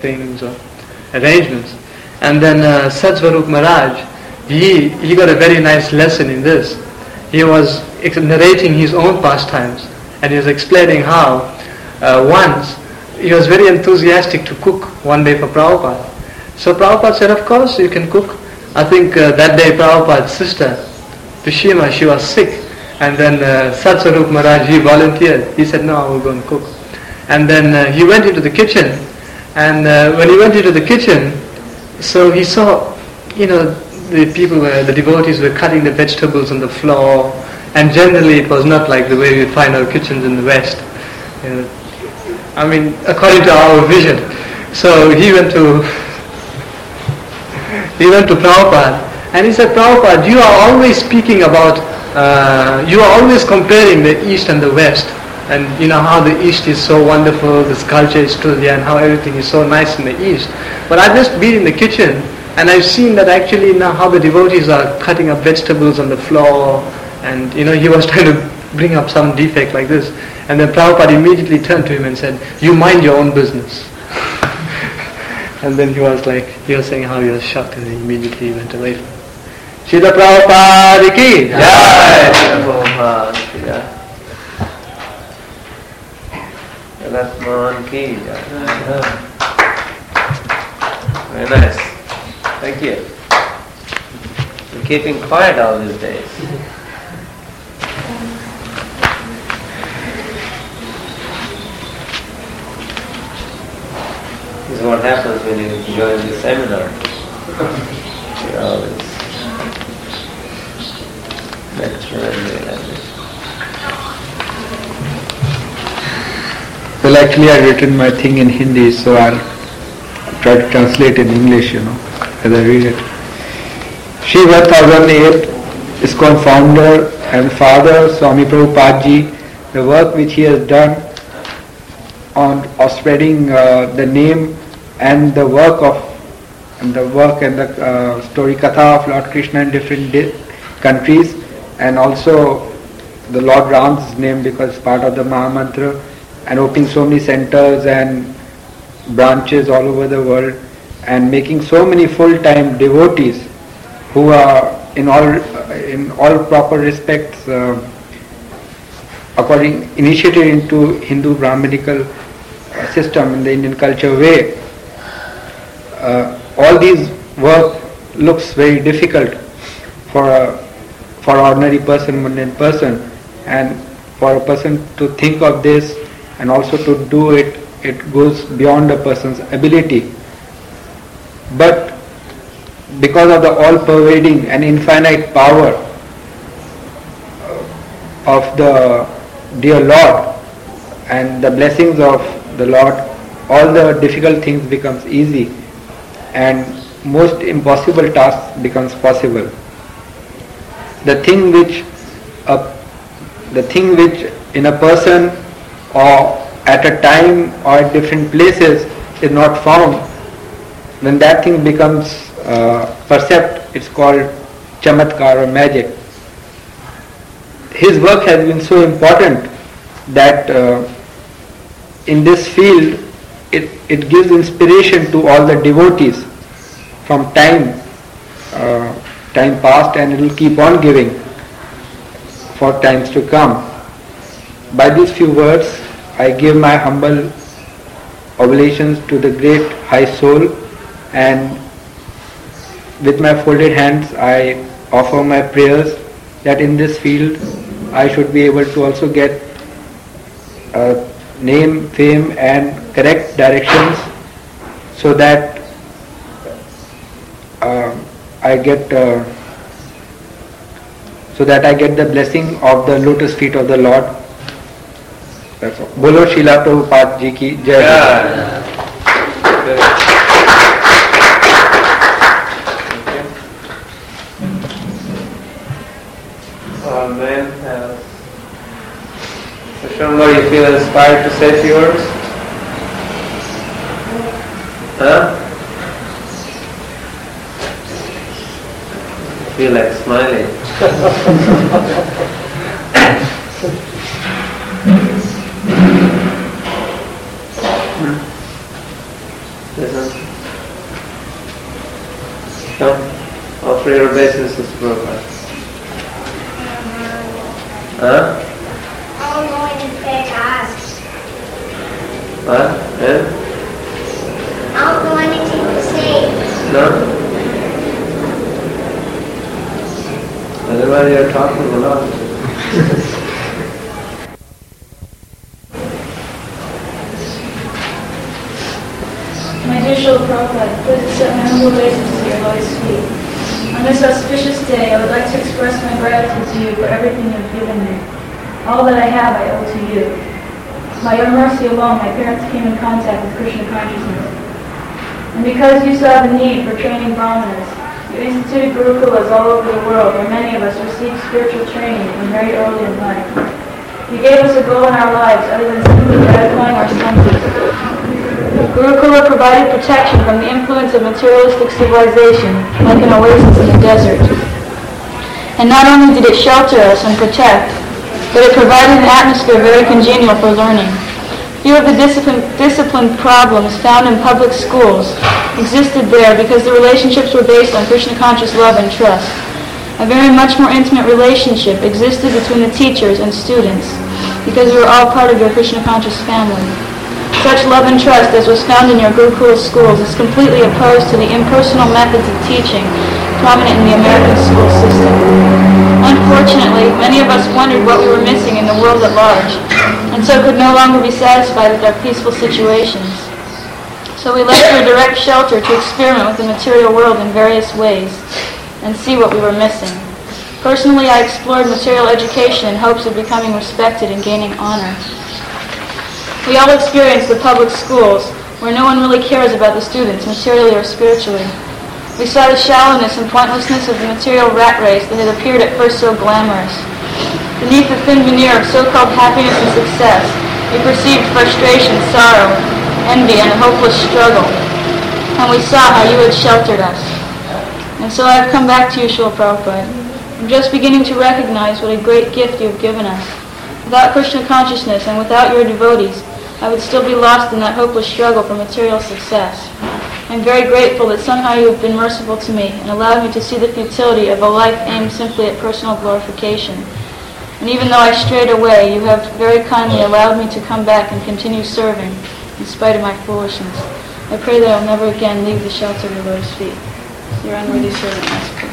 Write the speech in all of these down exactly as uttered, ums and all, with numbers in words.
things or arrangements. And then uh, Satsvarup Maharaj, he, he got a very nice lesson in this. He was ex- narrating his own pastimes, and he was explaining how uh, once he was very enthusiastic to cook one day for Prabhupada. So Prabhupada said, of course you can cook. I think uh, that day Prabhupada's sister, Pishima, she was sick. And then uh, Satsvarup Maharaj, he volunteered. He said, no, I will go and cook. And then uh, he went into the kitchen. And uh, when he went into the kitchen, so he saw, you know, the people were, the devotees were cutting the vegetables on the floor. And generally it was not like the way we find our kitchens in the West. You know, I mean, according to our vision. So he went to, he went to Prabhupada. And he said, Prabhupada, you are always speaking about Uh, you are always comparing the East and the West, and you know how the East is so wonderful, this culture is still there, and how everything is so nice in the East. But I've just been in the kitchen, and I've seen that actually now how the devotees are cutting up vegetables on the floor, and you know he was trying to bring up some defect like this. And then Prabhupada immediately turned to him and said, you mind your own business. And then he was like, he was saying how he was shocked, and he immediately went away from him. Srila Prabhupada ki Jai. Prabhupada ki Jai. Jagatman ki Jai. Very nice. Thank you. You're keeping quiet all these days. This is what happens when you join the seminar. You're always lecture and Well, actually I've written my thing in Hindi, so I'll try to translate in English, you know, as I read it. Shri one thousand eight ISKCON founder and father Swami Prabhupada Ji, the work which he has done on of spreading uh, the name and the work of and the work and the uh, story katha of Lord Krishna in different di- countries, and also the Lord Ram's name because it's part of the Mahamantra, and opening so many centers and branches all over the world, and making so many full-time devotees who are in all in all proper respects uh, according initiated into Hindu Brahmanical system in the Indian culture way. Uh, all these work looks very difficult for a for ordinary person, mundane person, and for a person to think of this and also to do it, it goes beyond a person's ability. But because of the all-pervading and infinite power of the dear Lord and the blessings of the Lord, all the difficult things becomes easy and most impossible task becomes possible. The thing which a, the thing which in a person or at a time or at different places is not found, when that thing becomes uh, percept, it's called chamatkar or magic. His work has been so important that uh, in this field it, it gives inspiration to all the devotees from time uh, time past, and it will keep on giving for times to come. By these few words, I give my humble oblations to the great high soul, and with my folded hands I offer my prayers that in this field I should be able to also get uh, name, fame and correct directions, so that uh, I get uh, so that I get the blessing of the lotus feet of the Lord. That's all. Bolo Srila Prabhupada Ji ki Jai. Yeah. Oh man, uh, so Shambhala, you feel inspired to say a few words? Huh? I feel like smiling. This is Huh? I'm going to pick us. What? Yeah? I'm going to keep the seats. No? Otherwise you're talking a lot. My dear Srila Prabhupada, please accept my humble obeisance to your lotus feet. On this auspicious day, I would like to express my gratitude to you for everything you have given me. All that I have I owe to you. By your mercy alone, my parents came in contact with Krishna consciousness. And because you saw the need for training brahmanas, you instituted gurukulas all over the world where many of us received spiritual training from very early in life. You gave us a goal in our lives other than simply gratifying our senses. Gurukula provided protection from the influence of materialistic civilization, like an oasis in the desert. And not only did it shelter us and protect, but it provided an atmosphere very congenial for learning. Few of the discipline, discipline problems found in public schools existed there because the relationships were based on Krishna-conscious love and trust. A very much more intimate relationship existed between the teachers and students because we were all part of your Krishna-conscious family. Such love and trust as was found in your Gurukula schools is completely opposed to the impersonal methods of teaching prominent in the American school system. Unfortunately, many of us wondered what we were missing in the world at large, and so could no longer be satisfied with our peaceful situations. So we left for a direct shelter to experiment with the material world in various ways and see what we were missing. Personally, I explored material education in hopes of becoming respected and gaining honor. We all experience the public schools, where no one really cares about the students, materially or spiritually. We saw the shallowness and pointlessness of the material rat race that had appeared at first so glamorous. Beneath the thin veneer of so-called happiness and success, we perceived frustration, sorrow, envy, and a hopeless struggle. And we saw how you had sheltered us. And so I have come back to you, Srila Prabhupada. I'm just beginning to recognize what a great gift you have given us. Without Krishna consciousness and without your devotees, I would still be lost in that hopeless struggle for material success. I'm very grateful that somehow you have been merciful to me and allowed me to see the futility of a life aimed simply at personal glorification. And even though I strayed away, you have very kindly allowed me to come back and continue serving, in spite of my foolishness. I pray that I'll never again leave the shelter of your lotus feet. Your unworthy servant, Master.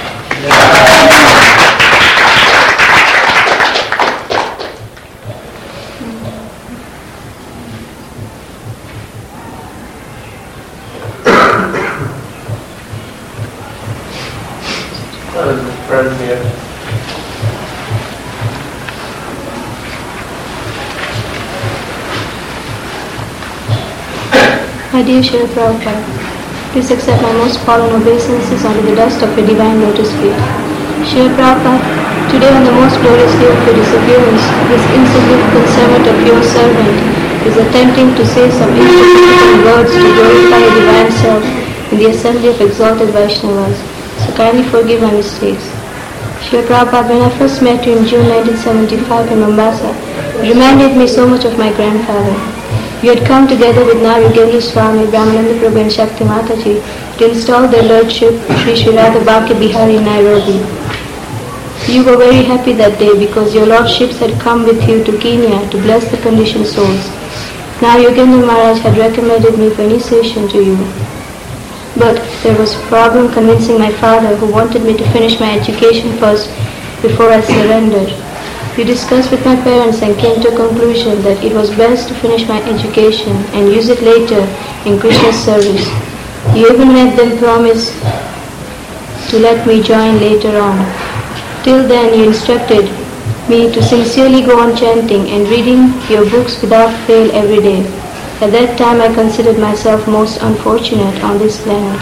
My dear Srila Prabhupada, please accept my most fallen obeisances under the dust of your divine lotus feet. Srila Prabhupada, today on the most glorious day of your disappearance, this insignificant servant of your servant is attempting to say some insignificant words to glorify your divine self in the assembly of exalted Vaishnavas, so kindly forgive my mistakes. Srila Prabhupada, when I first met you in June nineteen seventy-five in Mombasa, you reminded me so much of my grandfather. You had come together with Narugendra Swami, Brahmananda Prabhu and Shakti Mataji to install their Lordship Sri Sri Radha Bhakya Bihari in Nairobi. You were very happy that day because your Lordships had come with you to Kenya to bless the conditioned souls. Now Yogendra Maharaj had recommended me for initiation to you. But there was a problem convincing my father, who wanted me to finish my education first before I surrendered. We discussed with my parents and came to a conclusion that it was best to finish my education and use it later in Krishna's service. You even made them promise to let me join later on. Till then you instructed me to sincerely go on chanting and reading your books without fail every day. At that time I considered myself most unfortunate on this planet.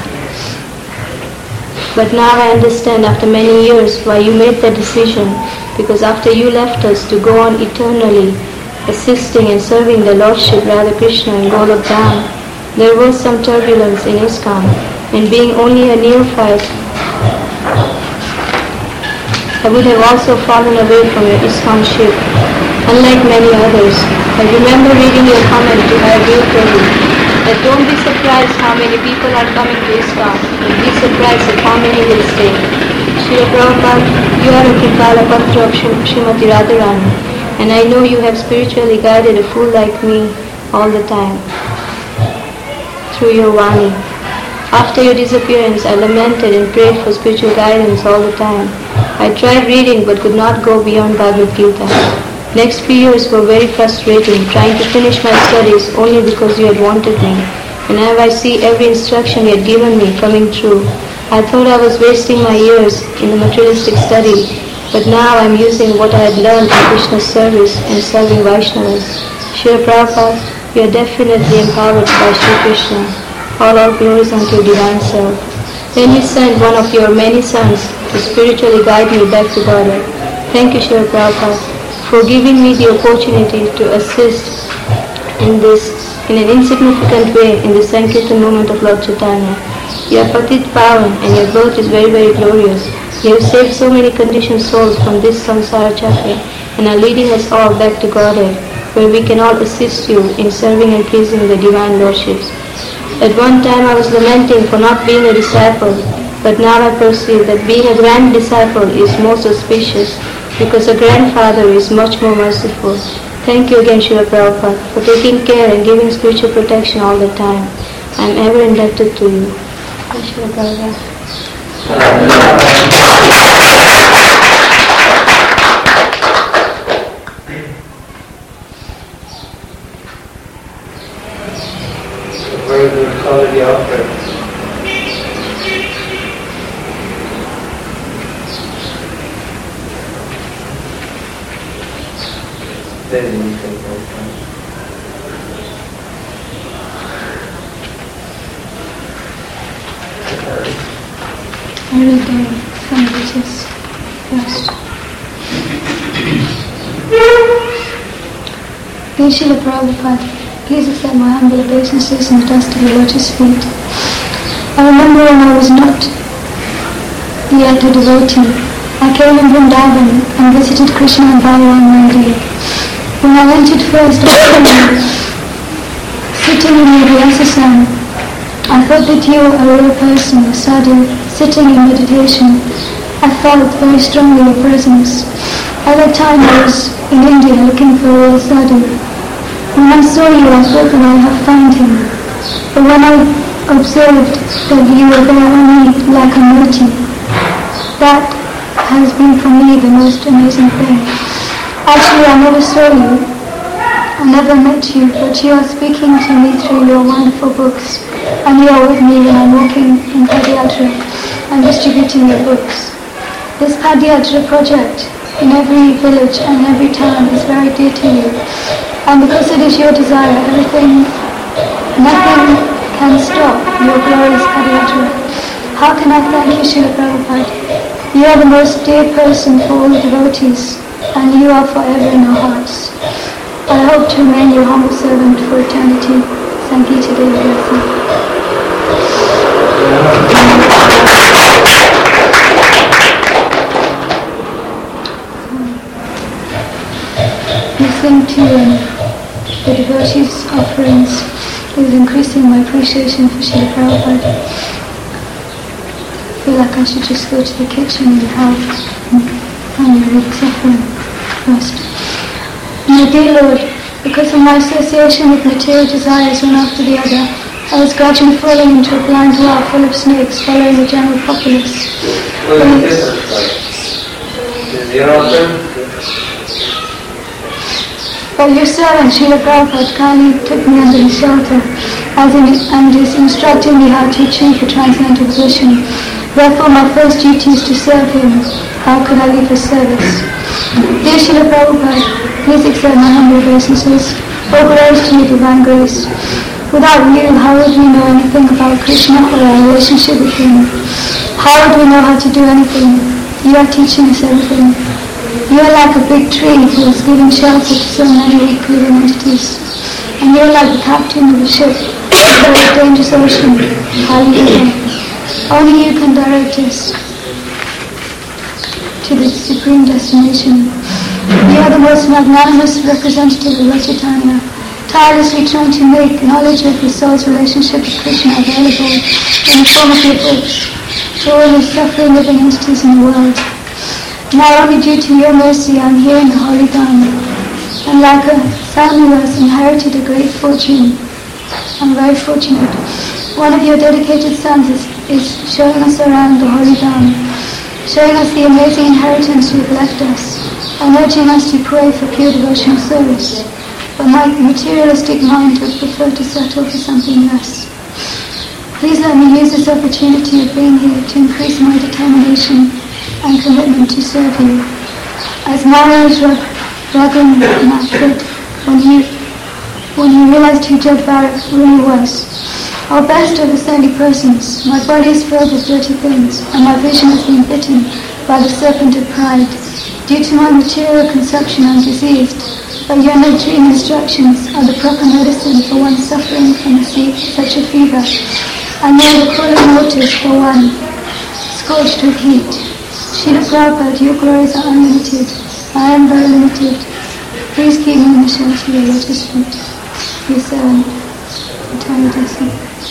But now I understand after many years why you made that decision, because after you left us to go on eternally, assisting and serving the Lordship Radha Krishna and Golok Dham, there was some turbulence in ISKCON, and being only a neophyte, I would have also fallen away from your ISKCON ship, unlike many others. I remember reading your comment to Haridev Prabhu, that don't be surprised how many people are coming to ISKCON, but be surprised at how many will stay. Srila Prabhupada, you are a Kripala Patra of Srimati Radharani, and I know you have spiritually guided a fool like me all the time through your Vani. After your disappearance, I lamented and prayed for spiritual guidance all the time. I tried reading but could not go beyond Bhagavad Gita. Next few years were very frustrating, trying to finish my studies only because you had wanted me. And now I see every instruction you had given me coming true. I thought I was wasting my years in the materialistic study, but now I am using what I had learned in Krishna's service and serving Vaishnavas. Srila Prabhupada, you are definitely empowered by Sri Krishna. All our glories unto your divine self. Then you sent one of your many sons to spiritually guide me back to Godhead. Thank you, Srila Prabhupada, for giving me the opportunity to assist in this, in an insignificant way, in the Sankirtan movement of Lord Chaitanya. You are Patit Pavan and your birth is very, very glorious. You have saved so many conditioned souls from this samsara chakra and are leading us all back to Godhead, where we can all assist you in serving and pleasing the divine lordships. At one time I was lamenting for not being a disciple, but now I perceive that being a grand disciple is most auspicious because a grandfather is much more merciful. Thank you again, Srila Prabhupada, for taking care and giving spiritual protection all the time. I am ever indebted to you. Srila Prabhupada. Where do we call the offering? Then you can go from. I will go from Jesus first. Dear Srila Prabhupada, please accept my humble obeisances in the dust of your lotus feet. I remember when I was not yet a devotee, I came in Vrindavan and visited Krishna and Balaram one day. When I entered first, sitting in your Vyasasana, I thought that you were a real person, a sadhu, sitting in meditation. I felt very strongly your presence. At that time I was in India looking for a real sadhu. When I saw you, I thought that I have found him. But when I observed that you were there only like a murti, that has been for me the most amazing thing. Actually, I never saw you. I never met you, but you are speaking to me through your wonderful books. And you are with me when I'm walking in Padayatra and distributing your books. This Padayatra project in every village and every town is very dear to you. And because it is your desire, everything, nothing can stop your glorious Padayatra. How can I thank you, Srila Prabhupada? You are the most dear person for all the devotees, and you are forever in our hearts. I hope to remain your humble servant for eternity. Sankita Devi Vyasa. Listening to um, the devotees' offerings is increasing my appreciation for Srila Prabhupada. I feel like I should just go to the kitchen and help on your week's offering first. My dear Lord, because of my association with material desires one after the other, I was gradually falling into a blind well full of snakes following the general populace. What is the difference like? Is your offering? Well, your servant, Srila Prabhupada, kindly took me under his shelter as in, and is instructing me how to achieve the transcendental position. Therefore, my first duty is to serve him. How could I leave his service? Dear Srila Prabhupada, please accept my humble obeisances. All glories to your divine grace. Without you, how would we know anything about Krishna or our relationship with him? How would we know how to do anything? You are teaching us everything. You are like a big tree who is giving shelter to so many weak living entities. And you are like the captain of a ship in a very dangerous ocean, highly evil. Only you can direct us to the supreme destination. You are the most magnanimous representative of Lord Chaitanya, tirelessly trying to make knowledge of the soul's relationship with Krishna available in the form of your books. to all the suffering living entities in the world. Now only due to your mercy I am here in the Holy Dharma, and like a son who has inherited a great fortune, I am very fortunate. One of your dedicated sons is, is showing us around the Holy Dharma, showing us the amazing inheritance you have left us, and urging us to pray for pure devotional souls. But my materialistic mind would prefer to settle for something less. Please let me use this opportunity of being here to increase my determination and commitment to serve you. As Maharaj Raghunath said when he, when he realized who Jad Bharat really was, "O best of the saintly persons, my body is filled with dirty things, and my vision has been bitten by the serpent of pride. Due to my material consumption I am diseased, but your nurturing instructions are the proper medicine for one suffering from such a fever, and they are the cooling waters for one scorched with heat. Srila Prabhupada, your glories are unlimited. I am very limited. Please keep me in the shelter of your lotus feet. Your servant, Atara Dasi."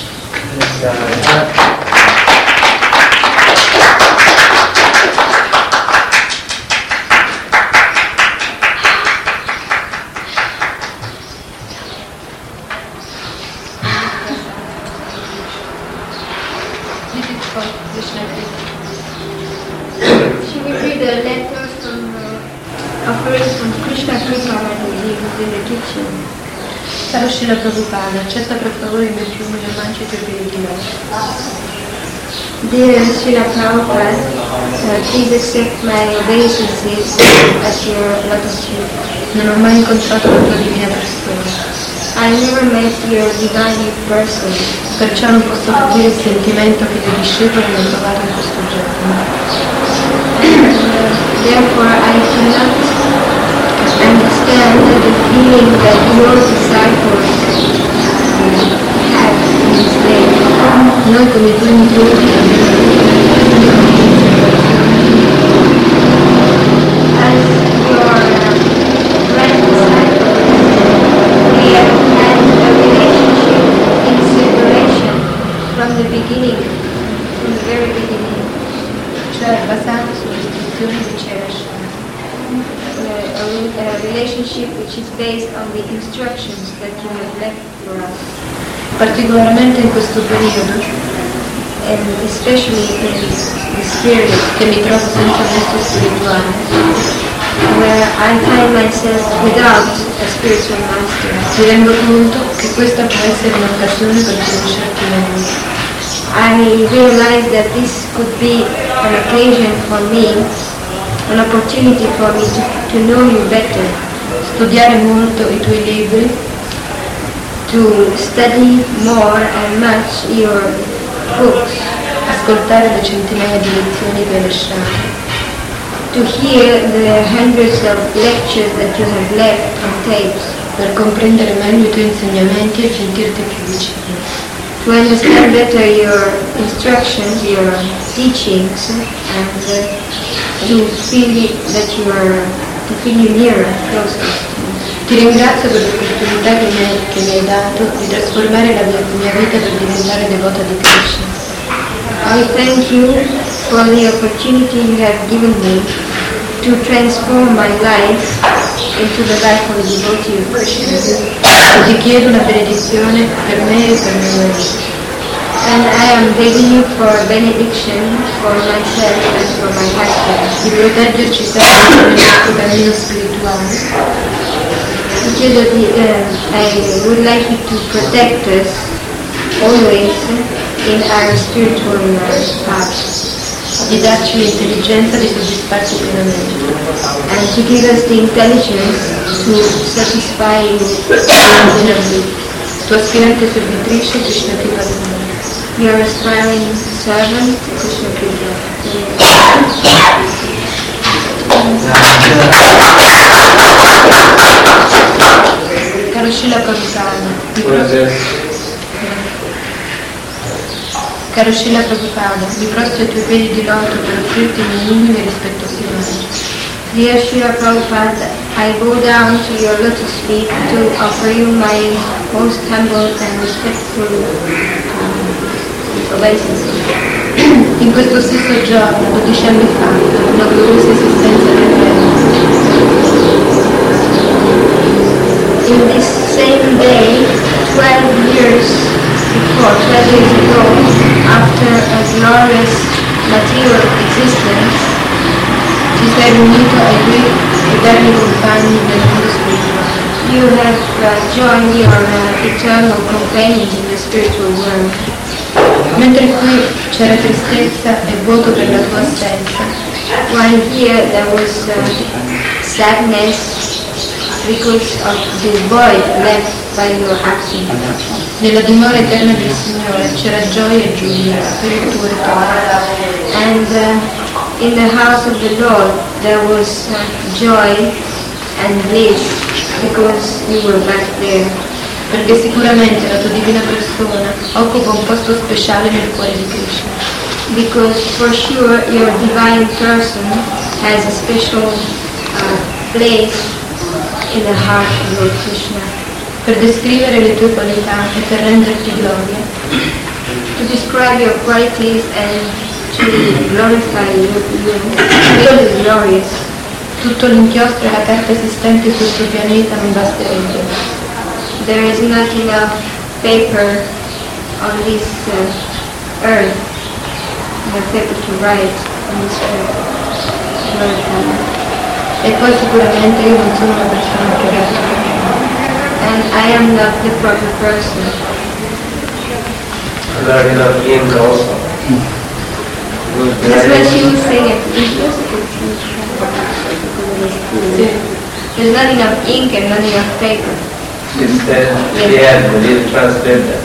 She will read a letter from uh, offering from Krishna Prabhupada who is in the kitchen. Caro Srila Prabhupada, accetta per favore il mio piume e mangi i tuoi piedi di loto. Dear Srila Prabhupada, uh, please accept my obeisances at your lotus feet. Non ho mai incontrato la tua divina persona. I never met your divine person. Perciò non posso capire il sentimento che i tuoi discepoli hanno provato in questo giorno. Therefore I cannot understand the feeling that your disciples have in this day. Noi come i tuoi nipoti As your grand disciples, we have had a relationship in separation from the beginning, from the very beginning. cioè basato sulle istruzioni di Cerasha. A, a relationship which is based on the instructions that you have left for us. Particolarmente in questo periodo, And especially in this period che mi trovo senza maestro spirituale, where I find myself without a spiritual master. mi rendo conto che questa può essere un'occasione per conoscerti meglio. I realize that this could be an occasion for me, an opportunity for me to, to know you better, Studiare molto i tuoi libri, to study more and much your books, ascoltare le centinaia di lezioni che hai lasciato, to hear the hundreds of lectures that you have left on tapes, per comprendere meglio i tuoi insegnamenti e sentirti più vicino. to understand better your instructions, your teachings, and uh, to feel that you are, to feel you nearer, closer. Ti ringrazio per l'opportunità che mi, hai, che mi hai dato di trasformare la mia, mia vita per diventare devota di Krishna. I thank you for the opportunity you have given me to transform my life into the life of a devotee of Krishna. E ti chiedo una benedizione per me e per mio marito. And I am begging you for a benediction for myself and for my husband. Di proteggerci sempre nel nostro cammino spirituale. Ti chiedo di, uh, I would like you to protect us always in our spiritual uh, path. Di darci l'intelligenza di soddisfarci pienamente. And to give us the intelligence to satisfy you. Tua aspirante servitrice Krishna Kripadana. Your aspiring servant, Krishna Caro Srila Prabhupada, vi prostro, Caro Srila Prabhupada, mi prostro ai tuoi piedi di loto per offrirti i miei umili e rispettosi omaggi. Dear Srila Prabhupada, I bow down to your lotus feet to offer you my most humble and respectful um, obeisances. In questo stesso giorno, dodici anni fa, una gloriosa esistenza terrena. In this same day, twelve years before, twelve years ago, after a glorious material existence, ci sei riunito ai tuoi eterni compagni del mondo spirituale. you have uh, joined your uh, eternal companions in the spiritual world. Mentre qui c'era tristezza e vuoto per la tua assenza, While here there was uh, sadness because of the void left by your absence. nella dimora eterna del Signore c'era gioia e giubilo per il tuo ritorno. And uh, in the house of the Lord there was uh, joy and bliss because you were back there. Perché sicuramente la tua divina persona occupa un posto speciale nel cuore di Krishna. Because for sure your divine person has a special uh, place in the heart of Lord Krishna. Per descrivere le tue qualità e per renderti gloria, To describe your qualities and to glorify you, you really glorious. tutto l'inchiostro e la carta esistente sul tuo pianeta non basterebbe. There is not enough paper on this uh, earth, enough paper to write on this earth. E poi sicuramente io non sono una persona pregata. And I am not the proper person. Not enough ink also. That's what she was saying. There's not enough ink and not enough paper. Instead, we have to really translate that.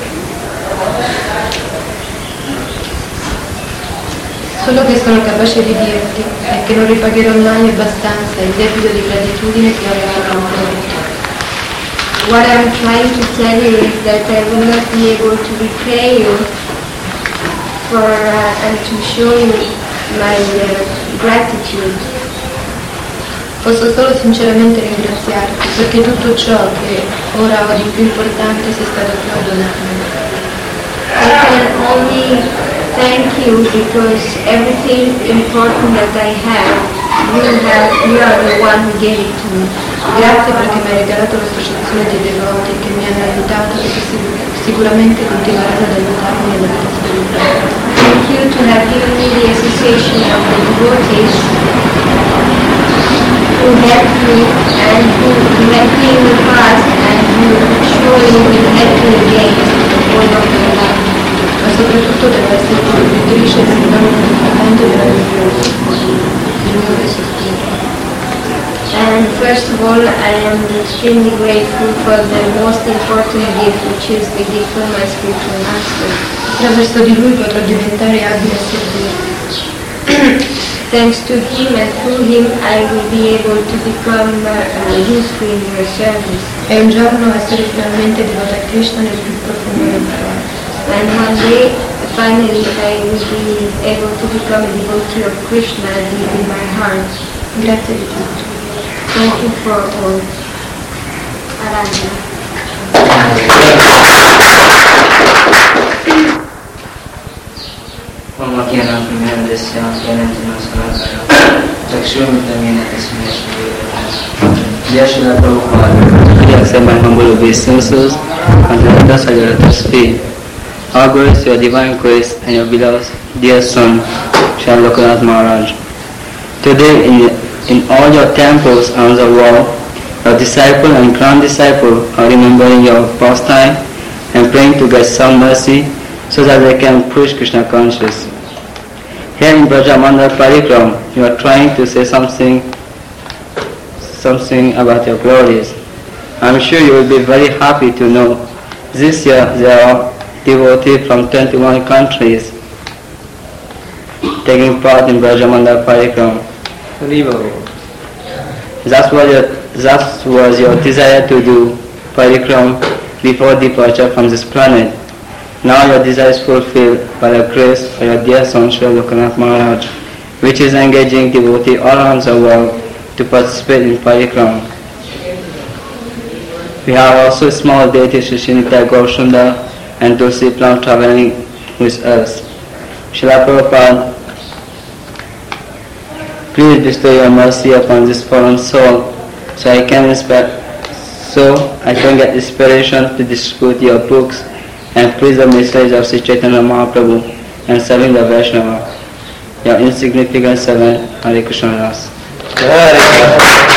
Solo che sono capace di dirti è che non ripagherò mai abbastanza il debito di gratitudine che ho reso. What I'm trying to tell you is that I will not be able to repay you for uh, and to show you my uh, gratitude. Posso solo sinceramente ringraziarti perché tutto ciò che ora ho di più importante sia stato tu a donarmi. I can only thank you because everything important that I have, you have, you are the one who gave it to me. Grazie perché mi hai regalato l'associazione dei devoti che mi hanno aiutato e che sic- sicuramente continueranno ad aiutarmi nella vita spirituale. Thank you to have given me the association of the devotees who helped me and who helped me in the past and who surely will help me again all of my life. Ma soprattutto deve essere contributrice e sinonimo di fratello della del mio reso spirituale. And first of all, I am extremely grateful for the most important gift, which is the gift of my spiritual master. Attraverso di lui potrò diventare abile a servire. Thanks to him and through him, I will be able to become uh, useful in your service. E un giorno essere finalmente devota a Krishna nel più profondo del cuore. And one day, finally, I will be able to become a devotee of Krishna deep in my heart. Grazie di tutto. Thank you for all. Aradhana. मम ज्ञानात्मेन दस्यां ज्ञानेन समाकारो चक्षुर्मिलितं तस्मै Shri Jai Srila Prabhupada. I accept my humble obeisances and the lotus at your lotus feet. All glories to your divine grace and your beloved dear son, Srila Lokanath Maharaj. Today in, in all your temples around the world, your disciple and grand disciple are remembering your pastime and praying to get some mercy so that they can push Krishna conscious. Here in Brajamandal Parikram, you are trying to say something something about your glories. I'm sure you will be very happy to know this year there are devotees from twenty-one countries taking part in Brajamandal Parikram. That was your, that was your desire to do Parikram before departure from this planet. Now your desire is fulfilled by the grace of your dear son Srila Lokanath Maharaj, which is engaging devotees all around the world to participate in Parikram. We have also small deities Sri Nitya Gaurasundar and Tulsi Plant traveling with us. Srila Prabhupada, please bestow your mercy upon this fallen soul, so I can inspire, so I can get inspiration to distribute your books and preach the message of Sri Chaitanya Mahaprabhu and serving the Vaishnava. Your insignificant servant, Hare Krishna Das. Hare Krishna.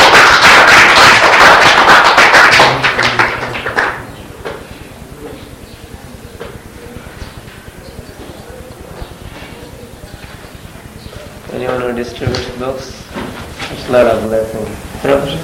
Anyone who distributes books? It's not a blessing.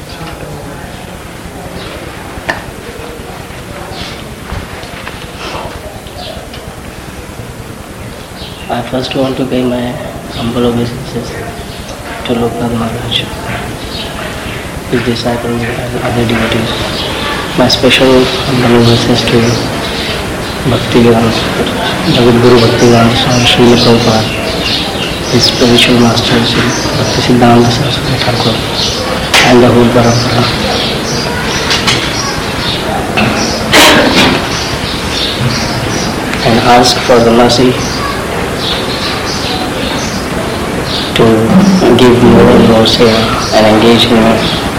I first want to pay my humble obeisances to Loknath Maharaj, his disciples and other devotees. My special humble obeisances to Bhaktivedanta, Jagadguru Bhaktivedanta Swami Srila Prabhupada, his spiritual masters, Bhaktisiddhanta Saraswati Thakur, and the whole Parampara. And ask for the mercy to give more and more seva and engage more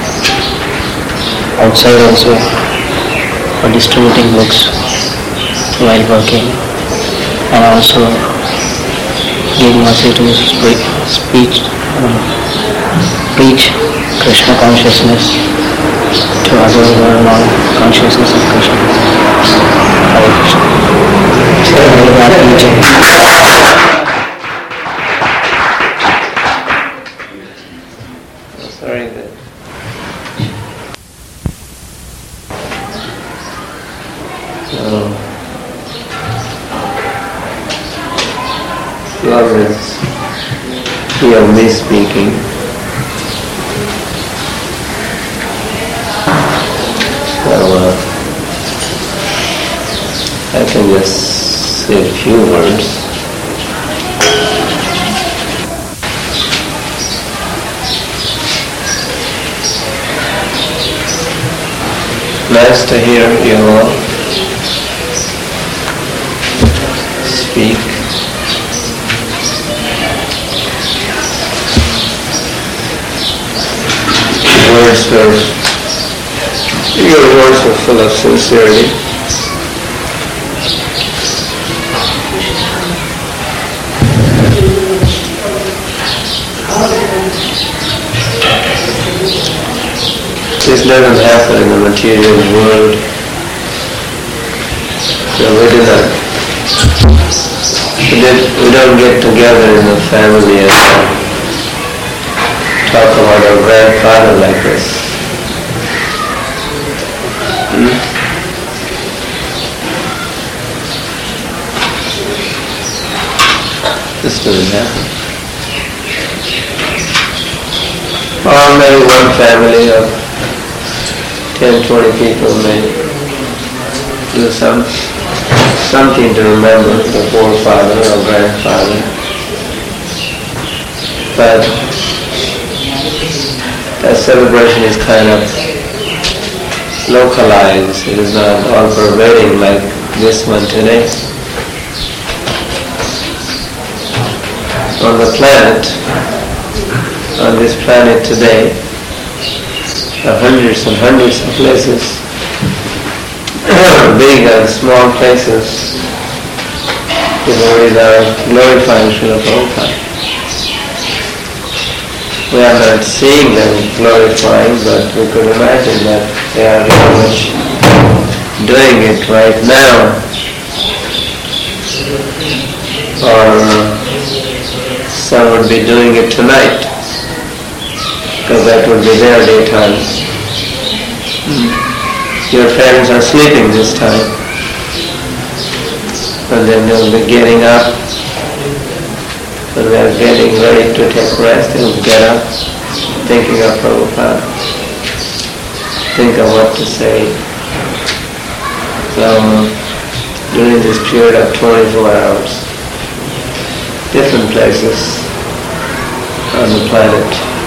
outside also for distributing books while working, and also give mercy to speak, speech, um, preach Krishna consciousness to others who are non-consciousness of Krishna. Hare Krishna. Sorry that. So, you always hear me speaking. So, uh, I can just say a few words. Nice to hear you all speak. Words were, your words were full of sincerity. This doesn't happen in the material world. So we do not, we, did, we don't get together in a family and talk about our grandfather like this. Hmm? This doesn't happen. Or maybe one family of ten, twenty people may do some, something to remember the forefather or grandfather. But that celebration is kind of localized. It is not all pervading like this one today. On the planet, on this planet today, there are hundreds and hundreds of places, big and small places, devotees are glorifying Srila Prabhupada. We are not seeing them glorifying, but we could imagine that they are very much doing it right now. Or some would be doing it tonight, because that would be their daytime. Your parents are sleeping this time, and then they'll be getting up. When they are getting ready to take rest, they'll get up, thinking of Prabhupada, think of what to say. So, during this period of twenty-four hours, different places on the planet,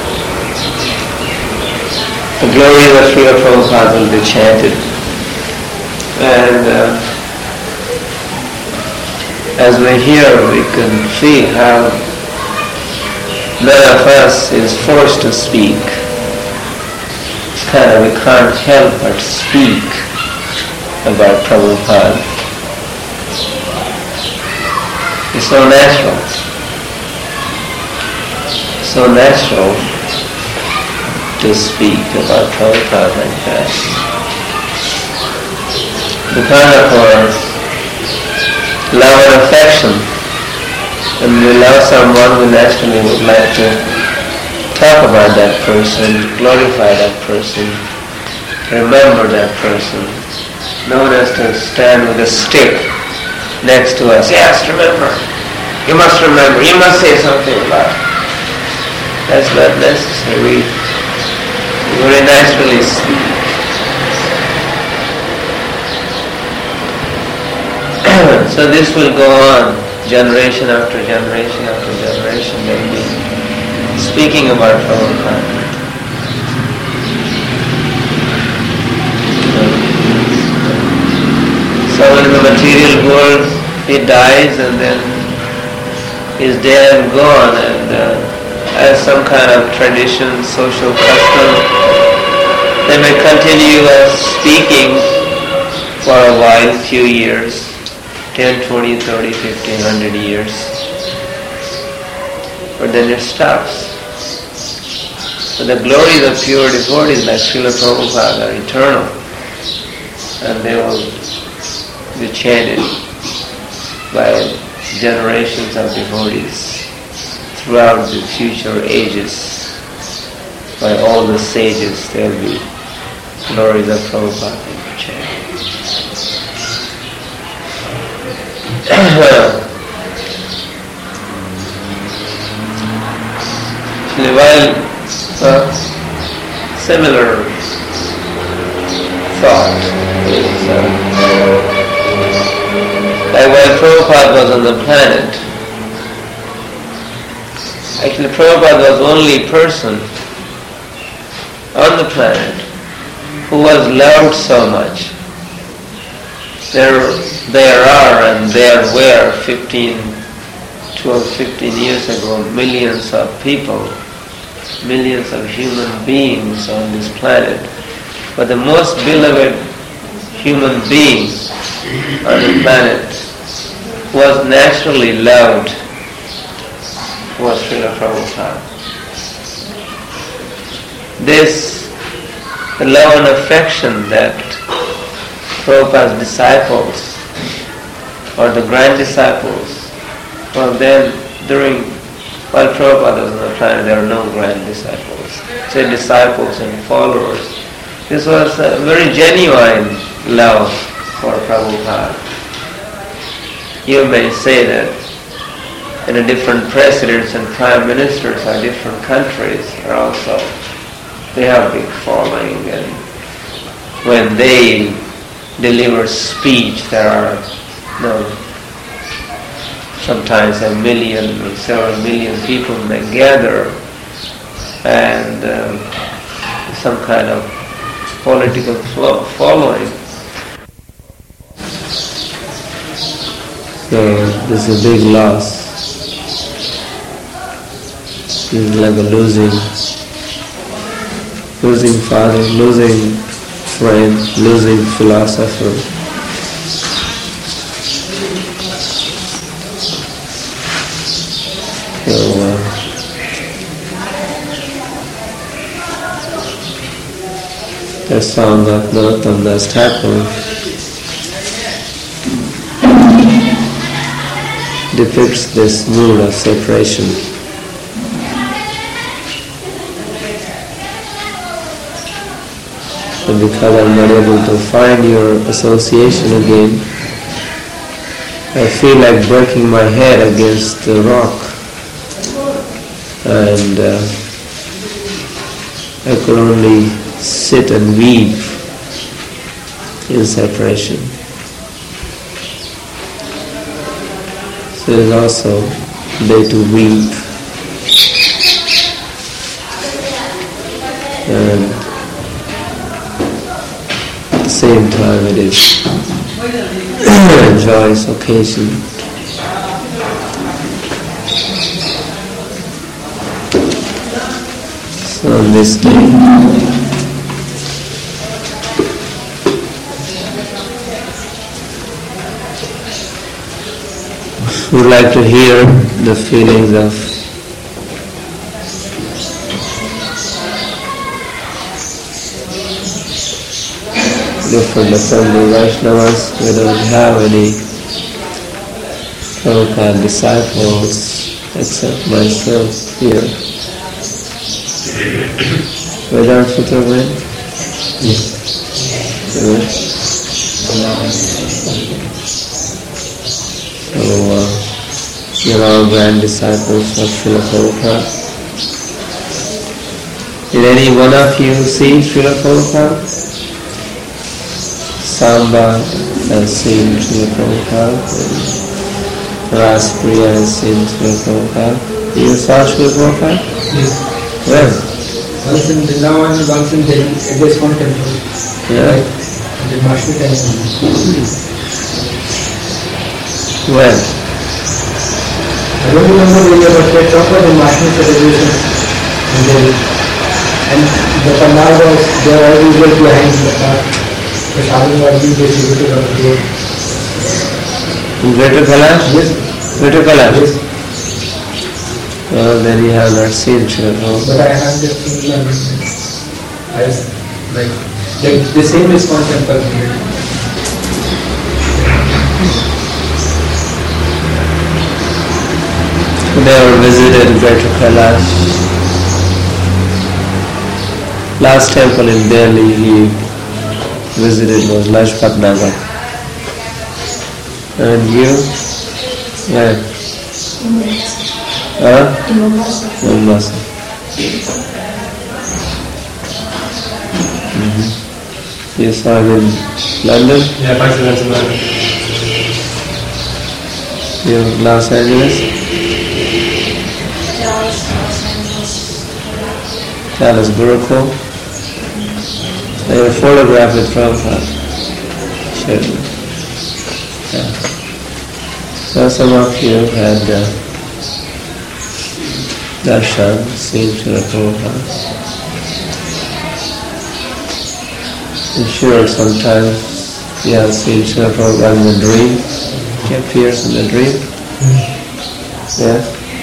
the glory of Srila Prabhupada will be chanted. And uh, as we hear, we can feel how many of us is forced to speak. It's kind of, we can't help but speak about Prabhupada. It's so natural. So natural to speak about Prabhupada like that. Because of our love and affection, when we love someone, we naturally would like to talk about that person, glorify that person, remember that person. No one has to stand with a stick next to us. Yes, remember. You must remember. You must say something about it. That's not necessary. We very naturally speak. So this will go on, generation after generation after generation. They'll be speaking about Prabhupada. So in the material world, he dies and then is dead and gone, and uh, as some kind of tradition, social custom, they may continue as speaking for a while, few years, ten, twenty, thirty, fifteen, one hundred years. But then it stops. So the glories of pure devotees like Srila Prabhupada are eternal, and they will be chanted by generations of devotees throughout the future ages. By all the sages, there will be glories of Prabhupada chanted. While uh, similar thought is uh, like while Prabhupada was on the planet, actually Prabhupada was the only person on the planet who was loved so much. There, there are and there were fifteen, twelve, fifteen years ago millions of people, millions of human beings on this planet. But the most beloved human being on the planet was naturally loved was Srila Prabhupada. This, the love and affection that Prabhupada's disciples or the grand disciples, well then during, while Prabhupada was on the planet, there were no grand disciples. Say disciples and followers. This was a very genuine love for Prabhupada. You may say that in a different presidents and prime ministers of different countries are also, they have a big following, and when they deliver speech there are, you know, sometimes a million or several million people may gather, and um, some kind of political following. So this is a big loss. It's like a losing, losing father, losing friend, losing philosopher. So, uh, the song of Narottam Das Thakur depicts this mood of separation. And because I'm not able to find your association again, I feel like breaking my head against the rock. And uh, I could only sit and weep in separation. So it is also a day to weep. And at the same time it is a joyous occasion So on this day, we would like to hear the feelings of different assembly Vaishnavas. We don't have any Prabhupada disciples except myself here. Vedanta Sutraman? Yes. So, uh, you're all grand disciples of Srila Prabhupada. Did any one of you see Srila Prabhupada? Samba has seen Srila Prabhupada. Raspriya has seen Srila Prabhupada. You saw Srila Prabhupada? Yes. When? Once in Vrindavan and once in Delhi, at this one temple. Yeah. At the Mashmi temple. When? I don't remember the year, but they talk about the Mashmi celebration in Delhi. And the Pandal was there all these years behind the car. The Shaman was being distributed on the road. In Greater Kailash? Yes. Greater Kailash? Yes. Well, then you have not seen Srila Prabhupada. But I have just seen them. I was like, like the same ISKCON temple here. Never visited Greater Kailash. Last temple in Delhi he visited was Lajpat Nagar. And you? Where? Huh? Mombasa. Mm-hmm. You saw him in London? Yeah, Pakistan in London. You Los Angeles? Dallas Gurukul. I have a photograph with Prabhupada. Sure. Yeah. So some of you had uh, darshan, seen Srila Prabhupada. I'm sure sometimes you have seen Srila Prabhupada in a dream. He appears in a dream. Yeah.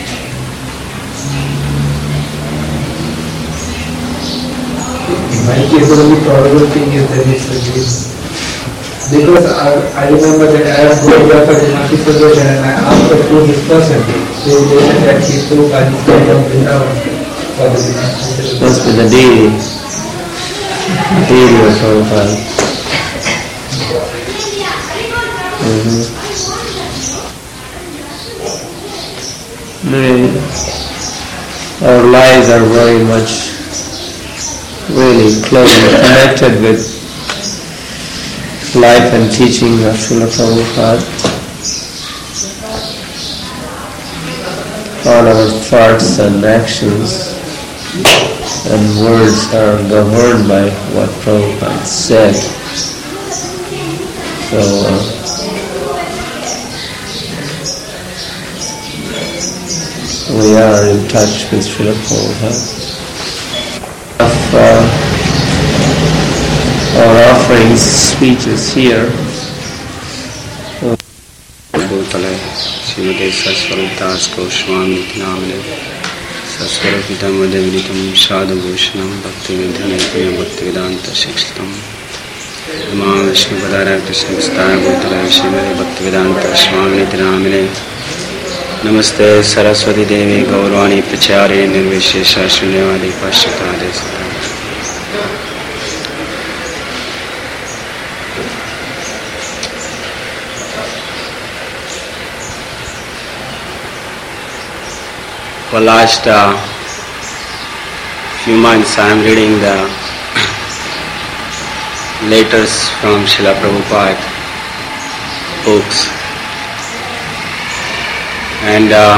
My case, the only probable thing is that it's a dream. Because I, I remember that I have photographed at the Mashmi celebration and I asked her who this person. They they said that he's so bad, he's kind of Vrindavan for the Mashmi celebration. Must be the deity. Deity of Prabhupada. Mm-hmm. Really, our lives are very much really closely connected with life and teaching of Srila Prabhupada. All our thoughts and actions and words are governed by what Prabhupada said. So, uh, we are in touch with Srila Prabhupada. Of uh, our offerings, speeches here. Bhutale, Srimate Saswarutas Goswami Namale, Saswarupitam Vadavinitam Sadhu Goshanam Bhakti Vidhane Puya Bhakti Vedanta Shikshitam Nama Vishnu Padara Krishna Staya Bhutale, Srimate Bhakti Vedanta Swami Namale. Namaste Saraswati Devi Gaurvani Pachari Nirvishesha Shunyavadi Pashchita Desata. For last uh, few months I am reading the letters from Srila Prabhupada books. And uh,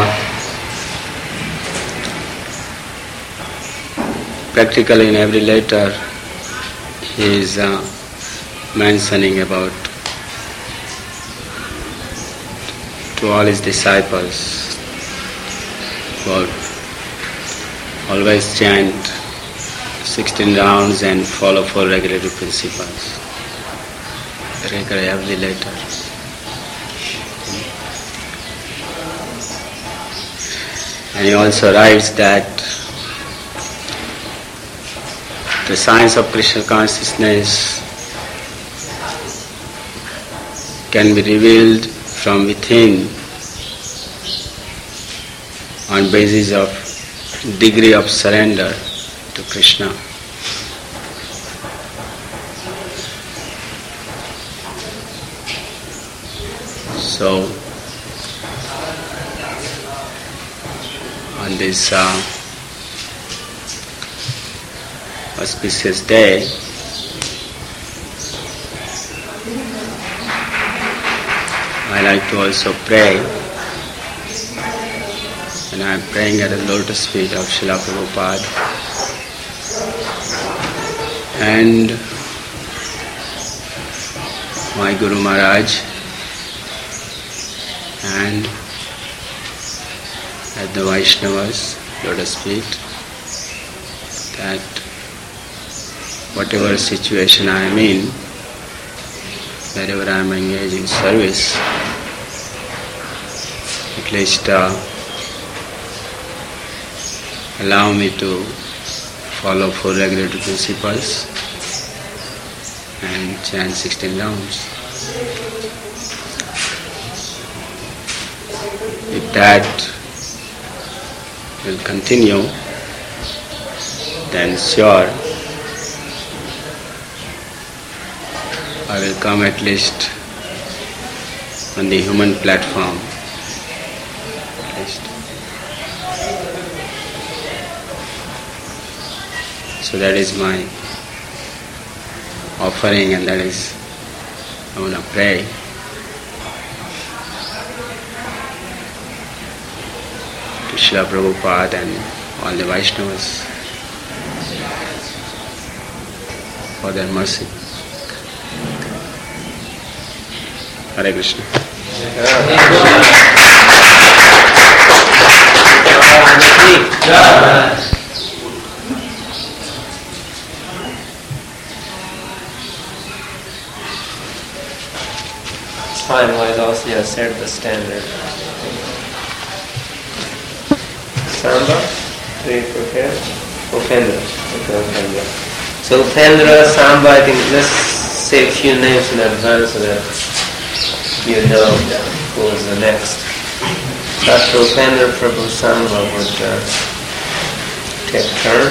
practically in every letter he is uh, mentioning about to all his disciples about always chant sixteen rounds and follow four regulatory principles. Every letter. And he also writes that the science of Krishna consciousness can be revealed from within on basis of degree of surrender to Krishna. So, on this uh, auspicious day, I like to also pray, and I am praying at the lotus feet of Srila Prabhupada and my Guru Maharaj, and at the Vaishnavas lotus feet, that whatever situation I am in, wherever I am engaged in service, at least uh, allow me to follow four regulatory principles and chant sixteen rounds. If that will continue, then sure I will come at least on the human platform. At least. So that is my offering, and that is I want to pray. To Srila Prabhupada and all the Vaishnavas for their mercy. Hare Krishna. It's fine, while also you have set the standard. Samba, are you prepared? Upendra. Okay, Upendra. So Upendra, Samba, I think let's say a few names in advance so that you know who is the next. Doctor Upendra Prabhu Samba would uh, take turn.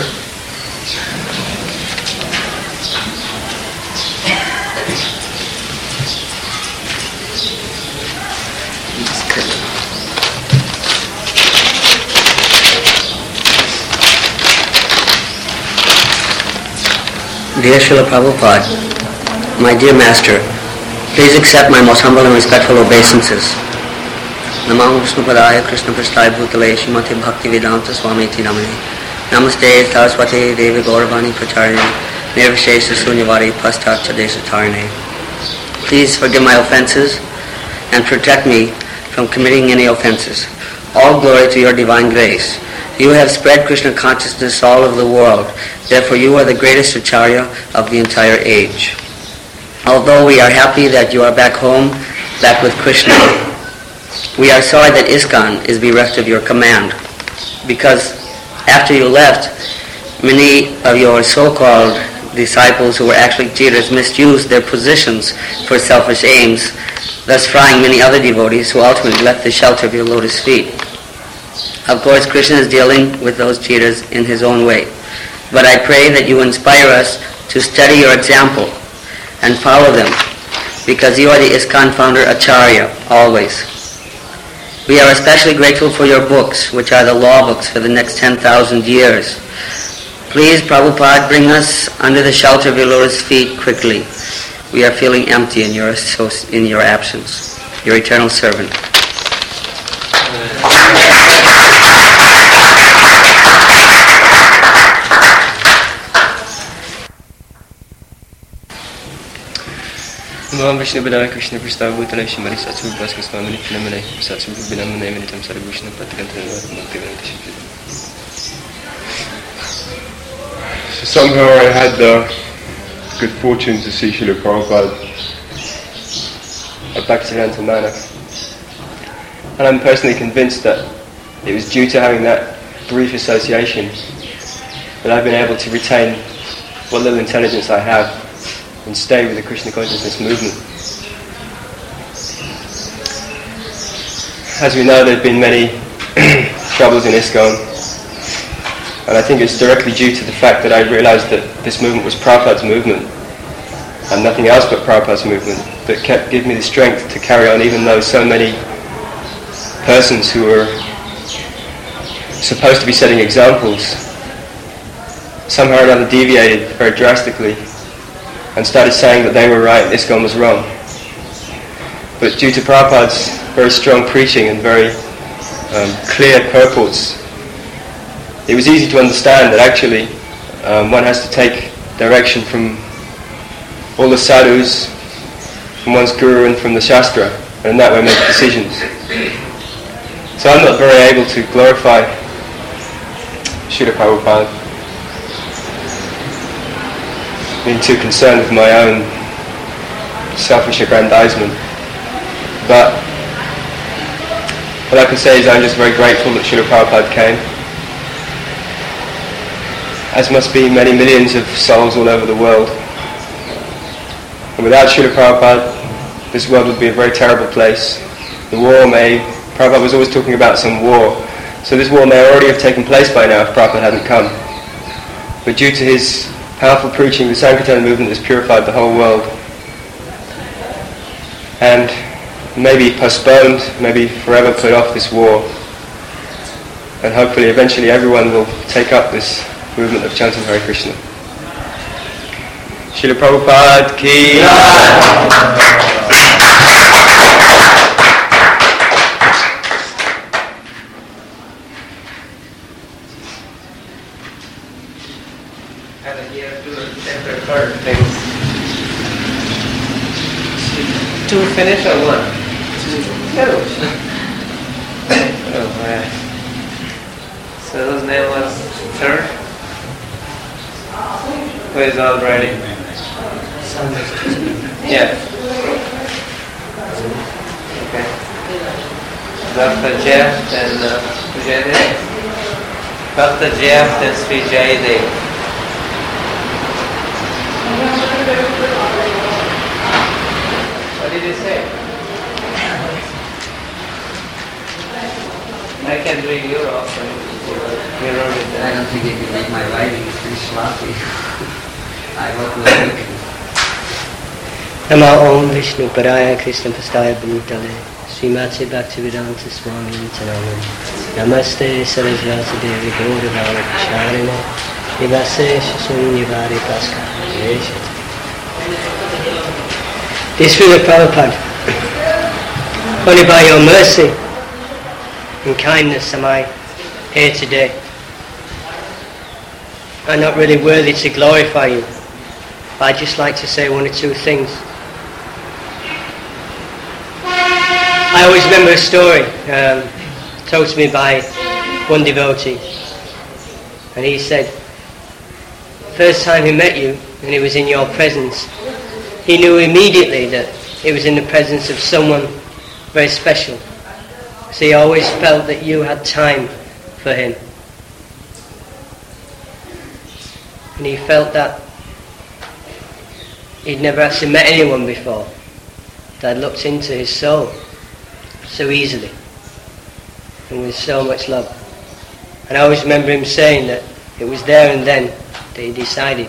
Dear Srila Prabhupada, my dear Master, please accept my most humble and respectful obeisances. Namah Vishnupadaya Krishna Prasthaya Bhutale Srimati Bhakti Vedanta Swami Iti Namane. Namaste Saraswati Devi Gauravani Pracharine Nirvishesha Sunyavari Pastat Chadesatarine. Please forgive my offenses and protect me from committing any offenses. All glory to your divine grace. You have spread Krishna consciousness all over the world. Therefore you are the greatest Acharya of the entire age. Although we are happy that you are back home, back with Krishna, we are sorry that ISKCON is bereft of your command, because after you left, many of your so-called disciples who were actually cheaters misused their positions for selfish aims, thus frying many other devotees who ultimately left the shelter of your lotus feet. Of course, Krishna is dealing with those cheaters in his own way. But I pray that you inspire us to study your example and follow them, because you are the ISKCON founder Acharya, always. We are especially grateful for your books, which are the law books for the next ten thousand years. Please, Prabhupada, bring us under the shelter of your lotus feet quickly. We are feeling empty in your, in your absence. Your eternal servant. Namah Vishnupadaya Krishna Prasthaya Bhutale Srimati Satsuru Bhaska Swamini Pranamane Satsuru Vinamane Vinitam Sarvishnu Pratikantana Bhakti Vedanta Shikti. somehow I had the good fortune to see Srila Prabhupada at Bhaktivedanta manner. And I'm personally convinced that it was due to having that brief association that I've been able to retain what little intelligence I have and stay with the Krishna consciousness movement. As we know, there have been many troubles in ISKCON, and I think it's directly due to the fact that I realised that this movement was Prabhupada's movement and nothing else but Prabhupada's movement that kept giving me the strength to carry on, even though so many persons who were supposed to be setting examples somehow or another deviated very drastically and started saying that they were right and ISKCON was wrong. But due to Prabhupada's very strong preaching and very um, clear purports, it was easy to understand that actually um, one has to take direction from all the sadhus, from one's guru and from the Shastra, and in that way make decisions. So I'm not very able to glorify Srila Prabhupada, being too concerned with my own selfish aggrandizement. But what I can say is I'm just very grateful that Srila Prabhupada came, as must be many millions of souls all over the world. And without Srila Prabhupada, this world would be a very terrible place. The war may, Prabhupada was always talking about some war, so this war may already have taken place by now if Prabhupada hadn't come. But due to his powerful preaching, the Sankirtan movement has purified the whole world. And maybe postponed, maybe forever put off this war. And hopefully eventually everyone will take up this movement of chanting Hare Krishna. Srila Prabhupada ki Two finish or one? Two. Oh, man. So whose name was third? Who is all ready? Yeah. Okay. Doctor Jeff, then uh, Vijay. Doctor Jeff, then Sri Jayadev. What did you say? I can read your also. You wrote it down. I don't think you can make my writing pretty sloppy. I wrote with Namo Om Vishnu Paraya Krishna Pastaya Bhutale Srimati Bhaktivedanta Swami Nityananda Namaste Sarasvati Devi Gaurava Prasharine Nivase Shasunyavadi Paskar. Dear Srila Prabhupada, only by your mercy and kindness am I here today. I'm not really worthy to glorify you, but I'd just like to say one or two things. I always remember a story um, told to me by one devotee, and he said, first time he met you and he was in your presence, he knew immediately that it was in the presence of someone very special. So he always felt that you had time for him. And he felt that he'd never actually met anyone before that looked into his soul so easily and with so much love. And I always remember him saying that it was there and then that he decided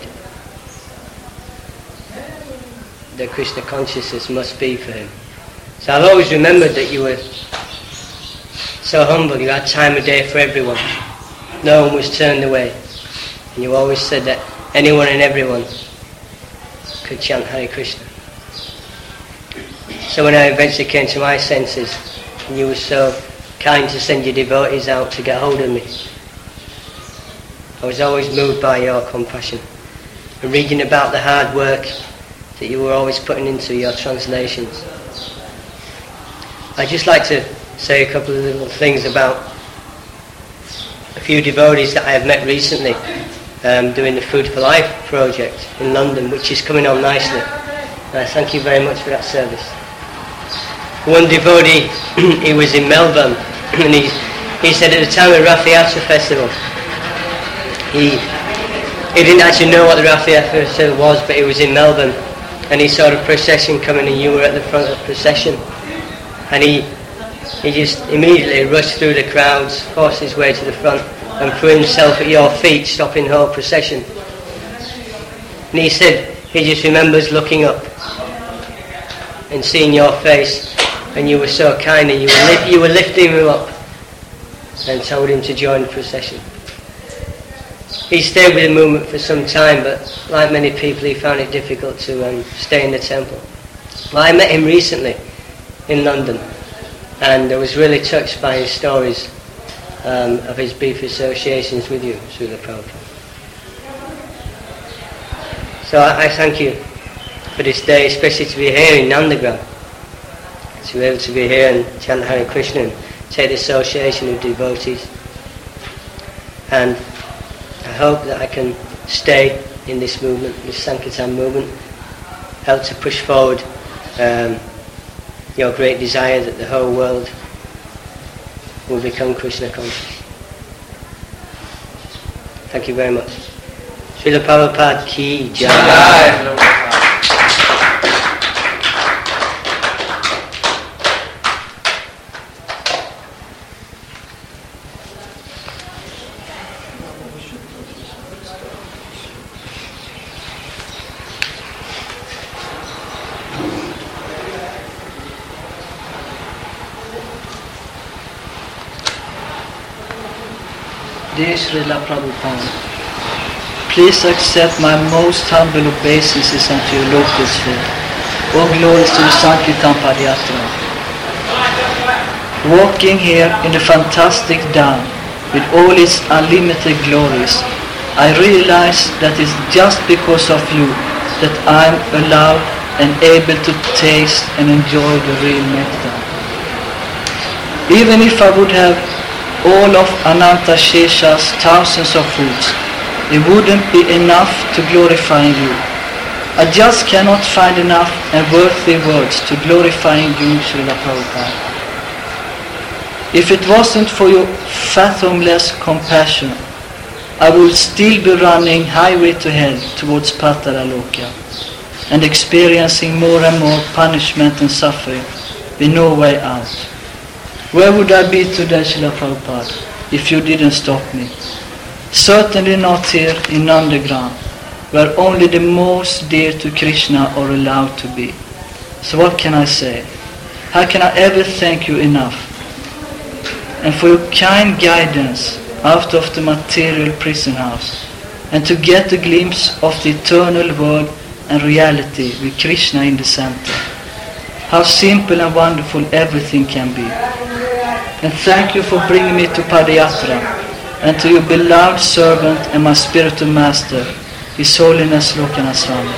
that Krishna consciousness must be for him. So I've always remembered that you were so humble, you had time of day for everyone. No one was turned away. And you always said that anyone and everyone could chant Hare Krishna. So when I eventually came to my senses, and you were so kind to send your devotees out to get hold of me, I was always moved by your compassion. And reading about the hard work that you were always putting into your translations. I'd just like to say a couple of little things about a few devotees that I have met recently um, doing the Food for Life project in London, which is coming on nicely. And I thank you very much for that service. One devotee, he was in Melbourne, and he, he said at the time of the Rath Yatra Festival, he, he didn't actually know what the Rath Yatra Festival was, but he was in Melbourne, and he saw the procession coming, and you were at the front of the procession. And he, he just immediately rushed through the crowds, forced his way to the front, and threw himself at your feet, stopping the whole procession. And he said he just remembers looking up and seeing your face, and you were so kind, and you were, li- you were lifting him up and told him to join the procession. He stayed with the movement for some time, but like many people, he found it difficult to um, stay in the temple. Well, I met him recently in London, and I was really touched by his stories um, of his brief associations with you, Srila Prabhupada. So I, I thank you for this day, especially to be here in Nandagram, to be able to be here and chant Hare Krishna and take the association of devotees. And I hope that I can stay in this movement, this Sankirtan movement, help to push forward um, your great desire that the whole world will become Krishna conscious. Thank you very much. Srila Prabhupada ki jai. Dear Srila Prabhupada, please accept my most humble obeisances unto your lotus feet. All glories to the Sankirtan Padayatra. Walking here in the fantastic Dham with all its unlimited glories, I realize that it's just because of you that I'm allowed and able to taste and enjoy the real nectar. Even if I would have all of Ananta Shesha's thousands of foods, it wouldn't be enough to glorify you. I just cannot find enough and worthy words to glorifying you, Srila Prabhupada. If it wasn't for your fathomless compassion, I would still be running highway to hell towards Patalaloka and experiencing more and more punishment and suffering with no way out. Where would I be today, Srila Prabhupada, if you didn't stop me? Certainly not here in Nandagram, where only the most dear to Krishna are allowed to be. So what can I say? How can I ever thank you enough? And for your kind guidance out of the material prison house, and to get a glimpse of the eternal world and reality with Krishna in the center. How simple and wonderful everything can be. And thank you for bringing me to Padayatra and to your beloved servant and my spiritual master, His Holiness Lokanath Swami.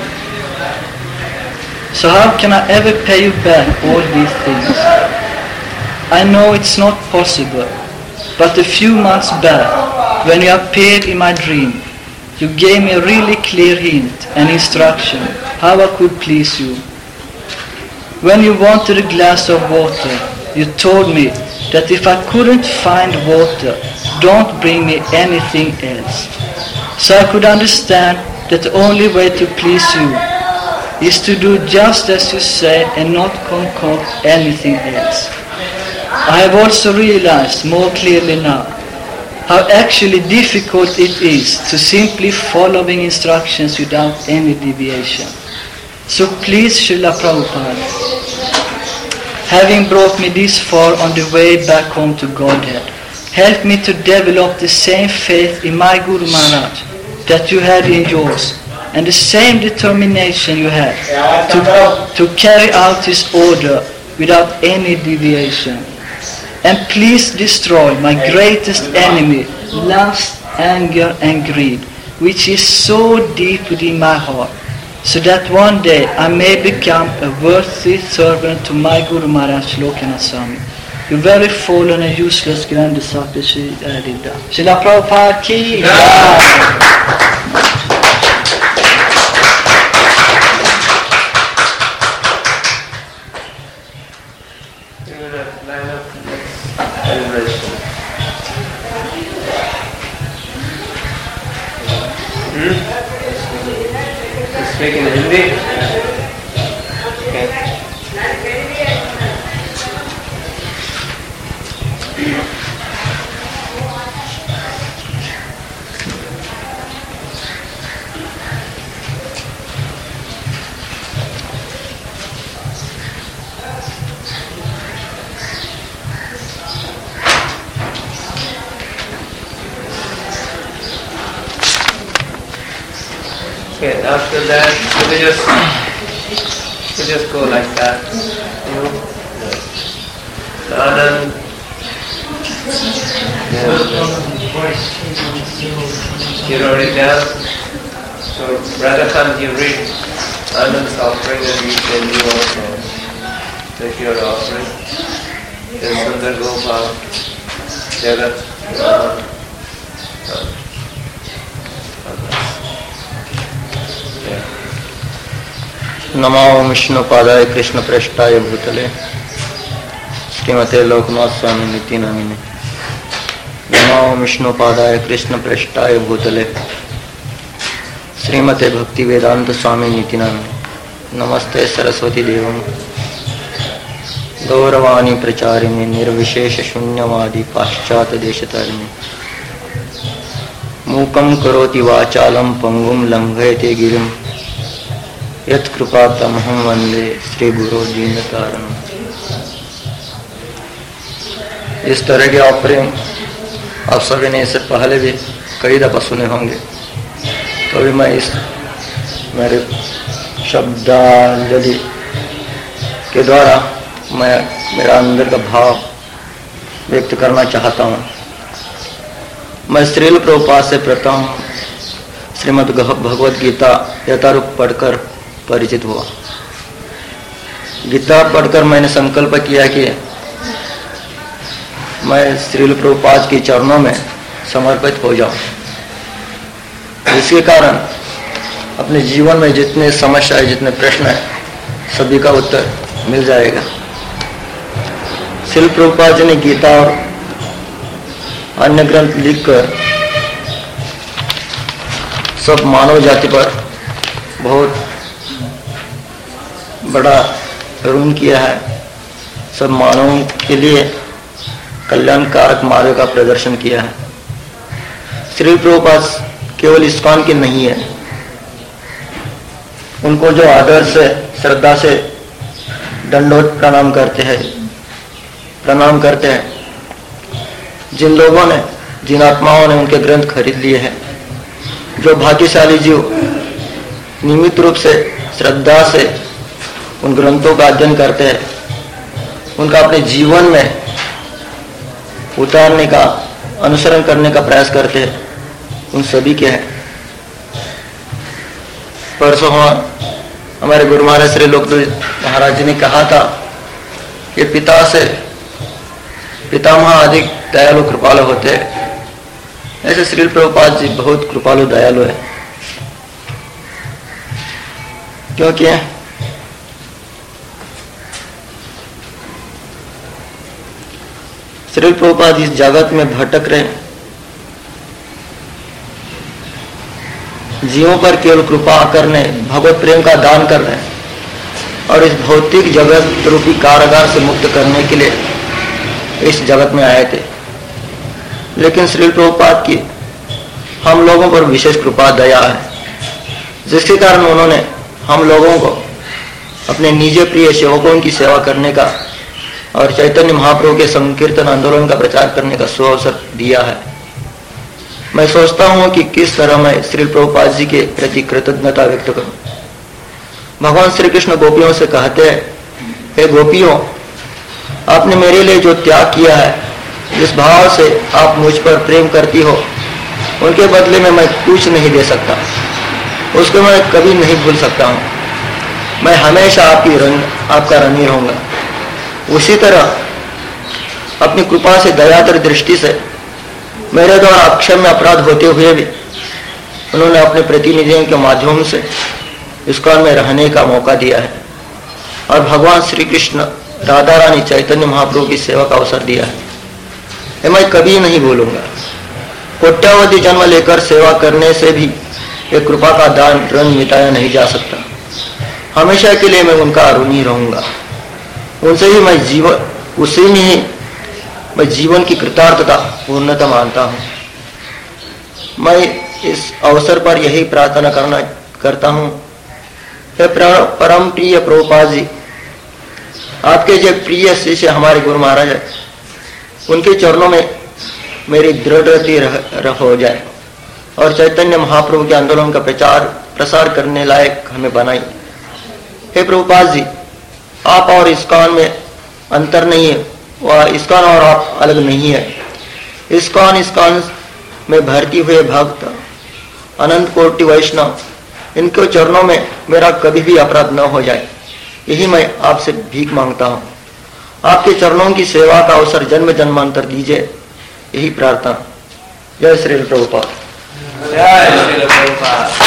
So how can I ever pay you back all these things? I know it's not possible, but a few months back, when you appeared in my dream, you gave me a really clear hint and instruction how I could please you. When you wanted a glass of water, you told me that if I couldn't find water, don't bring me anything else. So I could understand that the only way to please you is to do just as you say and not concoct anything else. I have also realized more clearly now how actually difficult it is to simply following instructions without any deviation. So please, Srila Prabhupada, having brought me this far on the way back home to Godhead, help me to develop the same faith in my Guru Maharaj that you had in yours, and the same determination you had to, to carry out his order without any deviation. And please destroy my greatest enemy, lust, anger and greed, which is so deep within my heart, so that one day I may become a worthy servant to my Guru Maharaj Lokanath Swami. Your very fallen and useless Grande Sapi Sri Adida. Srila Prabhupada ki jai. read? Okay. Okay, after that, so we just we just go like that, you know. Anand. Yeah. You wrote it down. So Radhakant, you read Anand's offering, and you can you also take your offering. Then Sundar Gopal, Jagat. नमो विष्णुपादाय कृष्ण प्रेष्ठाय भूतले श्रीमते लोकनाथ स्वामी निति नामिने। नमो विष्णुपादाय कृष्ण प्रेष्ठाय भूतले श्रीमते भक्ति वेदांत स्वामी निति नामिने। नमस्ते सरस्वती देवं गौरवाणी प्रचारिणे निर्विशेष शून्यवादी पाश्चात देशतारिणे। मूकं करोति वाचालं पंगुं लंघयते गिरिं यत्कृपातमहं वंदे श्री गुरु दीनतारणम्। इस तरह के ऑफरिंग आप सभी ने इससे पहले भी कई दफा सुने होंगे, तो भी मैं इस मेरे शब्दांजलि के द्वारा मैं मेरा अंदर का भाव व्यक्त करना चाहता हूँ। मैं श्रील प्रभुपाद से प्रथम श्रीमद् भगवद गीता यथारूप पढ़कर परिचित हुआ। गीता पढ़कर मैंने संकल्प किया कि मैं श्रील प्रभुपाद के चरणों में समर्पित हो जाऊं। इसके कारण अपने जीवन में जितने समस्याएं, जितने प्रश्न हैं, सभी का उत्तर मिल जाएगा। श्रील प्रभुपाद जी ने गीता और अन्य ग्रंथ लिखकर सब मानव जाति पर बहुत बड़ा ऋण किया है। सब मानवों के लिए कल्याणकारक मार्ग का प्रदर्शन किया है। श्री प्रभुपाद केवल इस्कॉन के नहीं है, उनको जो आदर से श्रद्धा से दंडोत प्रणाम करते हैं प्रणाम करते हैं जिन लोगों ने, जिन आत्माओं ने उनके ग्रंथ खरीद लिए हैं, जो भाग्यशाली जीव नियमित रूप से श्रद्धा से उन ग्रंथों का अध्ययन करते हैं, उनका अपने जीवन में उतारने का, अनुसरण करने का प्रयास करते हैं, उन सभी के हैं। परसों हमारे गुरु महाराज श्री लोकदेव महाराज जी ने कहा था कि पिता से पितामह अधिक दयालु कृपालु होते हैं। ऐसे श्री प्रभुपाद जी बहुत कृपालु दयालु है, क्योंकि श्री प्रभुपाद इस जगत में भटक रहे, जीवों पर केवल कृपा करने, भगवत प्रेम का दान कर रहे हैं और इस भौतिक जगत रूपी कारागार से मुक्त करने के लिए इस जगत में आए थे। लेकिन श्री प्रभुपाद की हम लोगों पर विशेष कृपा दया है, जिसके कारण उन्होंने हम लोगों को अपने निज प्रिय सेवकों की सेवा करने का और चैतन्य महाप्रभु के संकीर्तन आंदोलन का प्रचार करने का सुअवसर दिया है। मैं सोचता हूं कि किस तरह मैं श्री प्रभुपाद जी के प्रति कृतज्ञता व्यक्त करूं। भगवान श्री कृष्ण गोपियों से कहते हैं, हे गोपियों, आपने मेरे लिए जो त्याग किया है, जिस भाव से आप मुझ पर प्रेम करती हो, उनके बदले में मैं कुछ नहीं दे सकता, उसको मैं कभी नहीं भूल सकता हूँ। मैं हमेशा आपकी रंग आपका ऋणी रहूंगा। उसी तरह अपनी कृपा से दयातर दृष्टि से मेरे द्वारा अक्षम्य अपराध होते हुए भी उन्होंने अपने प्रतिनिधियों के माध्यम से इस्कॉन में रहने का मौका दिया है और भगवान श्री कृष्ण, राधा रानी, चैतन्य महाप्रभु की सेवा का अवसर दिया है। ये मैं कभी नहीं भूलूंगा। कोट्यावधि जन्म लेकर सेवा करने से भी ये कृपा का दान ऋण मिटाया नहीं जा सकता। हमेशा के लिए मैं उनका ऋणी रहूंगा। उनसे ही मैं जीवन उसी में ही मैं जीवन की कृतार्थता पूर्णता मानता हूँ। मैं इस अवसर पर यही प्रार्थना करना करता हूँ, हे परम प्रिय प्रभुपाद जी, आपके जो प्रिय शिष्य हमारे गुरु महाराज है, उनके चरणों में मेरी दृढ़ता रह, रह हो जाए और चैतन्य महाप्रभु के आंदोलन का प्रचार प्रसार करने लायक हमें बनाई। हे प्रभुपाद जी, आप और इस्कॉन में अंतर नहीं है, वह इस्कॉन और आप अलग नहीं है। इस्कॉन इस्कॉन में भर्ती हुए भक्त अनंत कोटि वैष्णव, इनके चरणों में मेरा कभी भी अपराध न हो जाए, यही मैं आपसे भीख मांगता हूँ। आपके चरणों की सेवा का अवसर जन्म जन्मांतर दीजिए, यही प्रार्थना। जय श्री प्रभुपाद। जय श्री प्रभुपाद।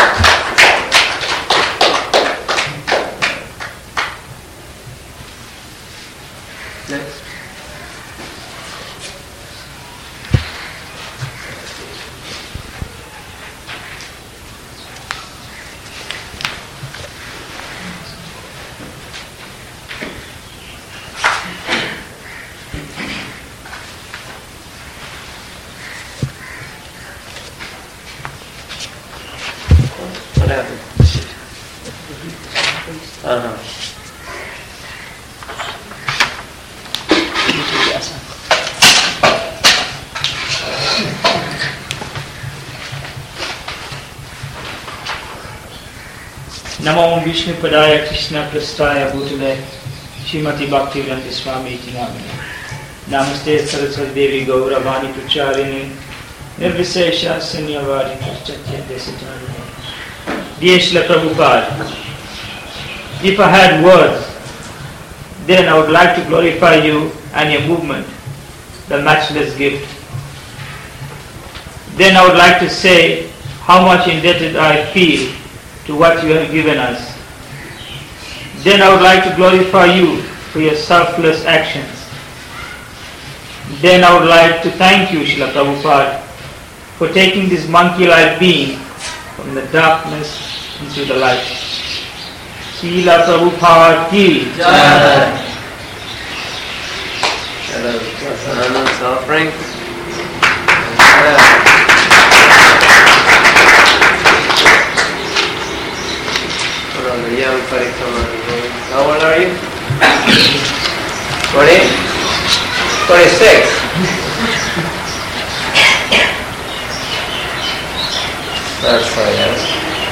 नमो विष्णुपदाय कृष्णप्रस्थाय भूतले श्रीमती भक्तिवेदांत स्वामी इति नामिने। नमस्ते सरस्वती देवी गौरवाणी प्रचारिणे निर्विशेष शून्यवादी प्रत्यक्षाचारिणे। Dear Srila Prabhupada, if I had words, then I would like to glorify you and your movement, the matchless gift. Then I would like to say how much indebted I feel to what you have given us. Then I would like to glorify you for your selfless actions. Then I would like to thank you, Srila Prabhupada, for taking this monkey-like being from the darkness into the light. Srila Prabhupada ki Jai. Anand's offering. Young Parikramana. How old are you? Twenty? Twenty-six. That's right, yes.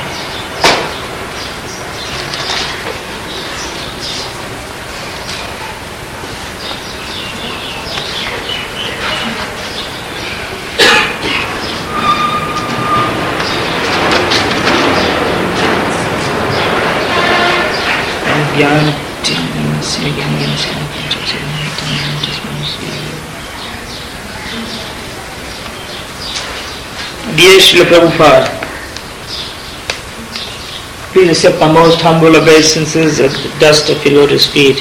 Dear Srila Prabhupada, please accept my most humble obeisances at the dust of your lotus feet.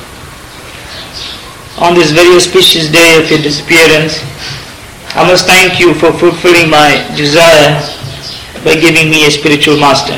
On this very auspicious day of your disappearance, I must thank you for fulfilling my desire by giving me a spiritual master.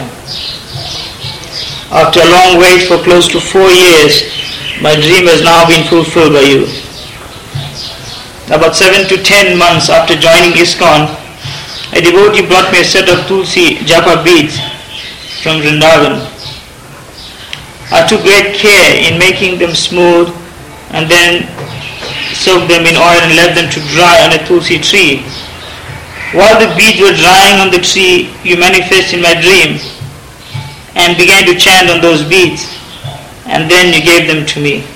After a long wait for close to four years, my dream has now been fulfilled by you. About seven to ten months after joining ISKCON, a devotee brought me a set of Tulsi Japa beads from Vrindavan. I took great care in making them smooth and then soaked them in oil and left them to dry on a Tulsi tree. While the beads were drying on the tree, you manifested in my dream and began to chant on those beads, and then you gave them to me.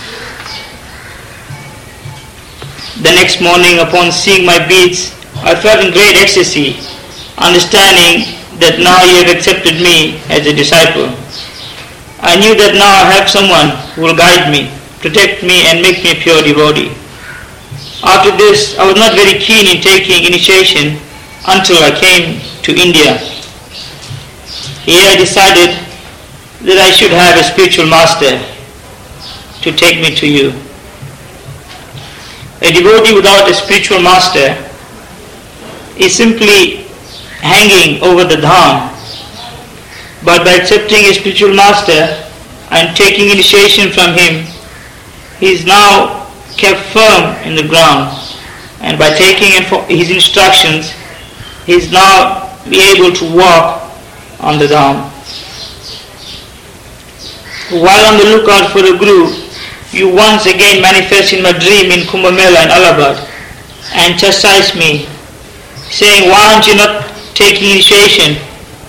The next morning, upon seeing my beads, I felt in great ecstasy, understanding that now you have accepted me as a disciple. I knew that now I have someone who will guide me, protect me and make me a pure devotee. After this, I was not very keen in taking initiation until I came to India. Here I decided that I should have a spiritual master to take me to you. A devotee without a spiritual master is simply hanging over the dham, but by accepting a spiritual master and taking initiation from him, he is now kept firm in the ground, and by taking his instructions, he is now be able to walk on the Dham. While on the lookout for a guru, you once again manifest in my dream in Kumbh Mela in Allahabad and chastise me, saying, "Why aren't you not taking initiation?"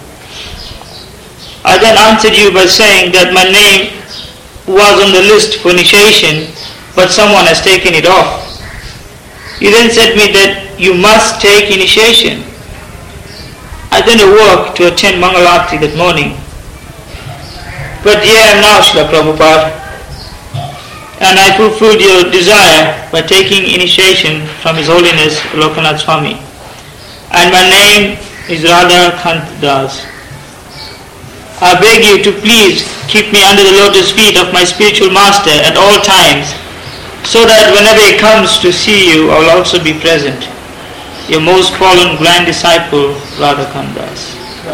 I then answered you by saying that my name was on the list for initiation, but someone has taken it off. You then said me that you must take initiation. I then awoke to attend Mangal Aarti that morning. But here I am now, Srila Prabhupada, and I fulfilled your desire by taking initiation from His Holiness Lokanath Swami. And my name is Radha Kant Das. I beg you to please keep me under the lotus feet of my spiritual master at all times, so that whenever he comes to see you, I will also be present. Your most fallen grand disciple, Radha Kant Das.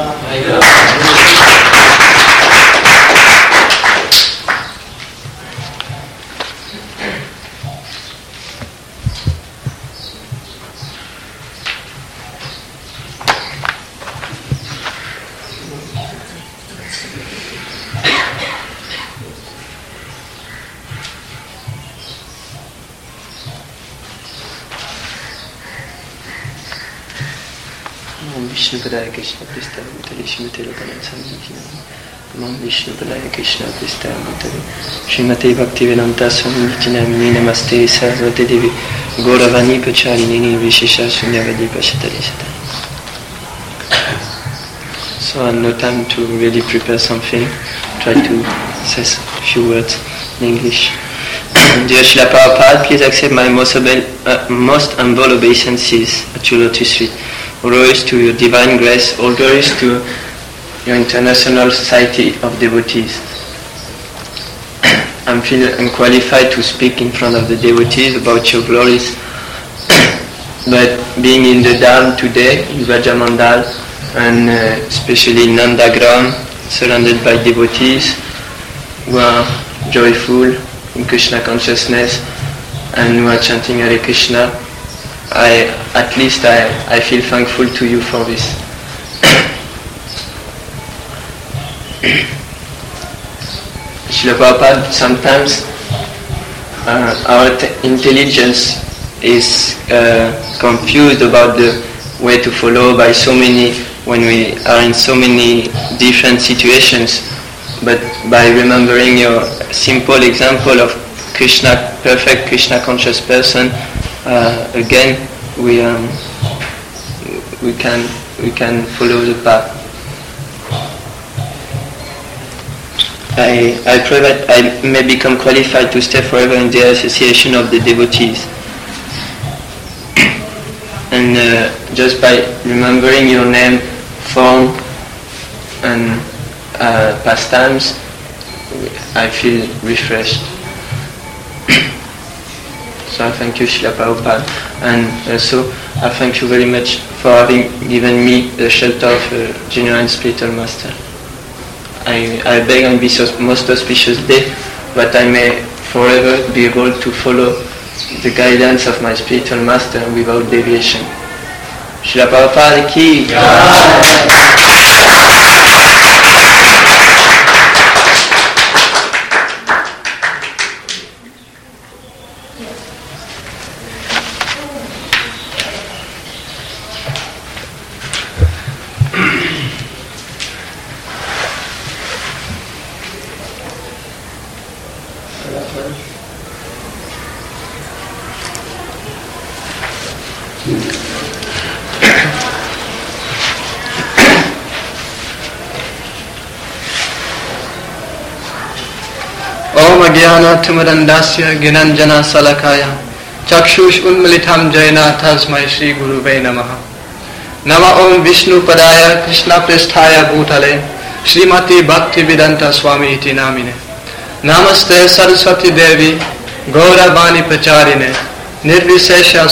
Vishnu Padaya Krishna Pristaya Bhutale Srimate Lokanath Swami Nam Vishnu Padaya Krishna Pristaya Bhutale Srimate Bhaktivedanta Swami Nityanamini Namaste Saraswati Devi Gauravani Pacharinini Vishesha Sunyavadi Pashatari Sata. So I had no time to really prepare something. Try to say a few words in English. Dear Srila Prabhupada, please accept my most, obe- uh, most humble obeisances at your lotus feet. All glories to your divine grace, all glories to your international society of devotees. I feel unqualified to speak in front of the devotees about your glories, but being in the Dham today, in Vrajamandal, and uh, especially in Nandagram, surrounded by devotees who are joyful in Krishna consciousness and who are chanting Hare Krishna, I, at least I, I feel thankful to you for this. Srila Prabhupada, sometimes uh, our t- intelligence is uh, confused about the way to follow by so many, when we are in so many different situations, but by remembering your simple example of Krishna, perfect Krishna conscious person, Uh, again, we um, we can we can follow the path. I I pray that I may become qualified to stay forever in the association of the devotees. And uh, just by remembering your name, form, and uh, pastimes, I feel refreshed. So I thank you, Srila Prabhupada, and also I thank you very much for having given me the shelter of a genuine spiritual master. I, I beg on this most auspicious day that I may forever be able to follow the guidance of my spiritual master without deviation. Srila Prabhupada ki Jai. Om Agyana Timirandasya Ginanjana Salakaya Chakshush Unmilitam Jaina Tasmai Shri Guruve Namaha. Nama Om Vishnu Padaya Krishna Pristhaya Bhutale Srimati Bhaktivedanta Swami iti namine. Namaste Saraswati Devi Gauravani Pacharine Nirvisesha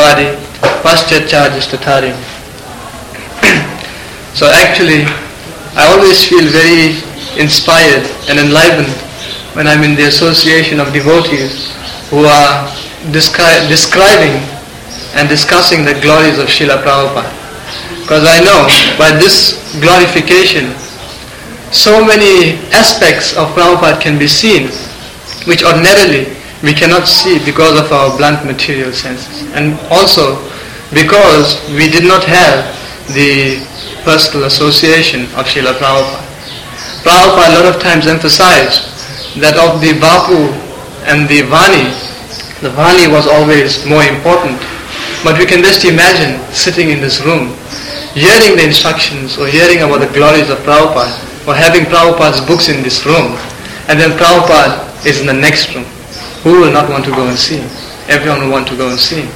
Sunyavadi Paschatchajistatari. So actually, I always feel very inspired and enlivened when I'm in the association of devotees who are descri- describing and discussing the glories of Srila Prabhupada. Because I know by this glorification, so many aspects of Prabhupada can be seen, which ordinarily we cannot see because of our blunt material senses. And also because we did not have the personal association of Srila Prabhupada. Prabhupada a lot of times emphasized that of the Bapu and the Vani, the Vani was always more important. But we can just imagine sitting in this room, hearing the instructions or hearing about the glories of Prabhupada, or having Prabhupada's books in this room, and then Prabhupada is in the next room. Who will not want to go and see him? Everyone will want to go and see him.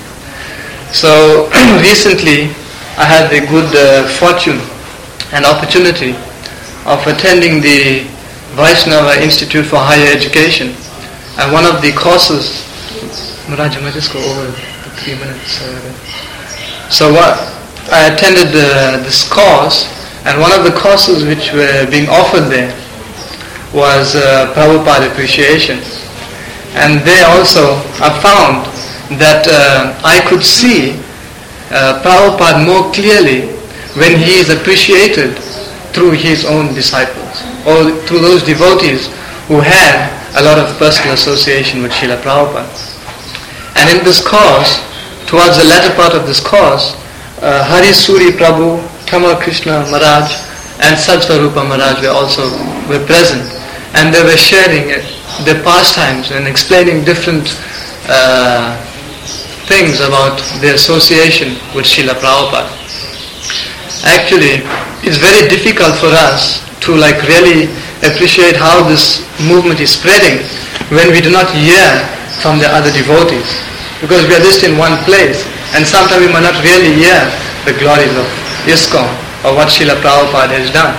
So recently I had the good uh, fortune and opportunity of attending the Vaishnava Institute for Higher Education, and one of the courses, Maraj, I might just go over the three minutes. Uh, so what, I attended uh, this course, and one of the courses which were being offered there was uh, Prabhupada Appreciation. And there also I found that uh, I could see uh, Prabhupada more clearly when he is appreciated through his own disciples, or through those devotees who had a lot of personal association with Srila Prabhupada. And in this course, towards the latter part of this course, uh, Hari Suri Prabhu, Tamal Krishna Maharaj and Satsvarupa Maharaj were also were present, and they were sharing their pastimes and explaining different uh, things about their association with Srila Prabhupada. Actually, it's very difficult for us to like really appreciate how this movement is spreading when we do not hear from the other devotees, because we are just in one place, and sometimes we might not really hear the glories of ISKCON or what Srila Prabhupada has done.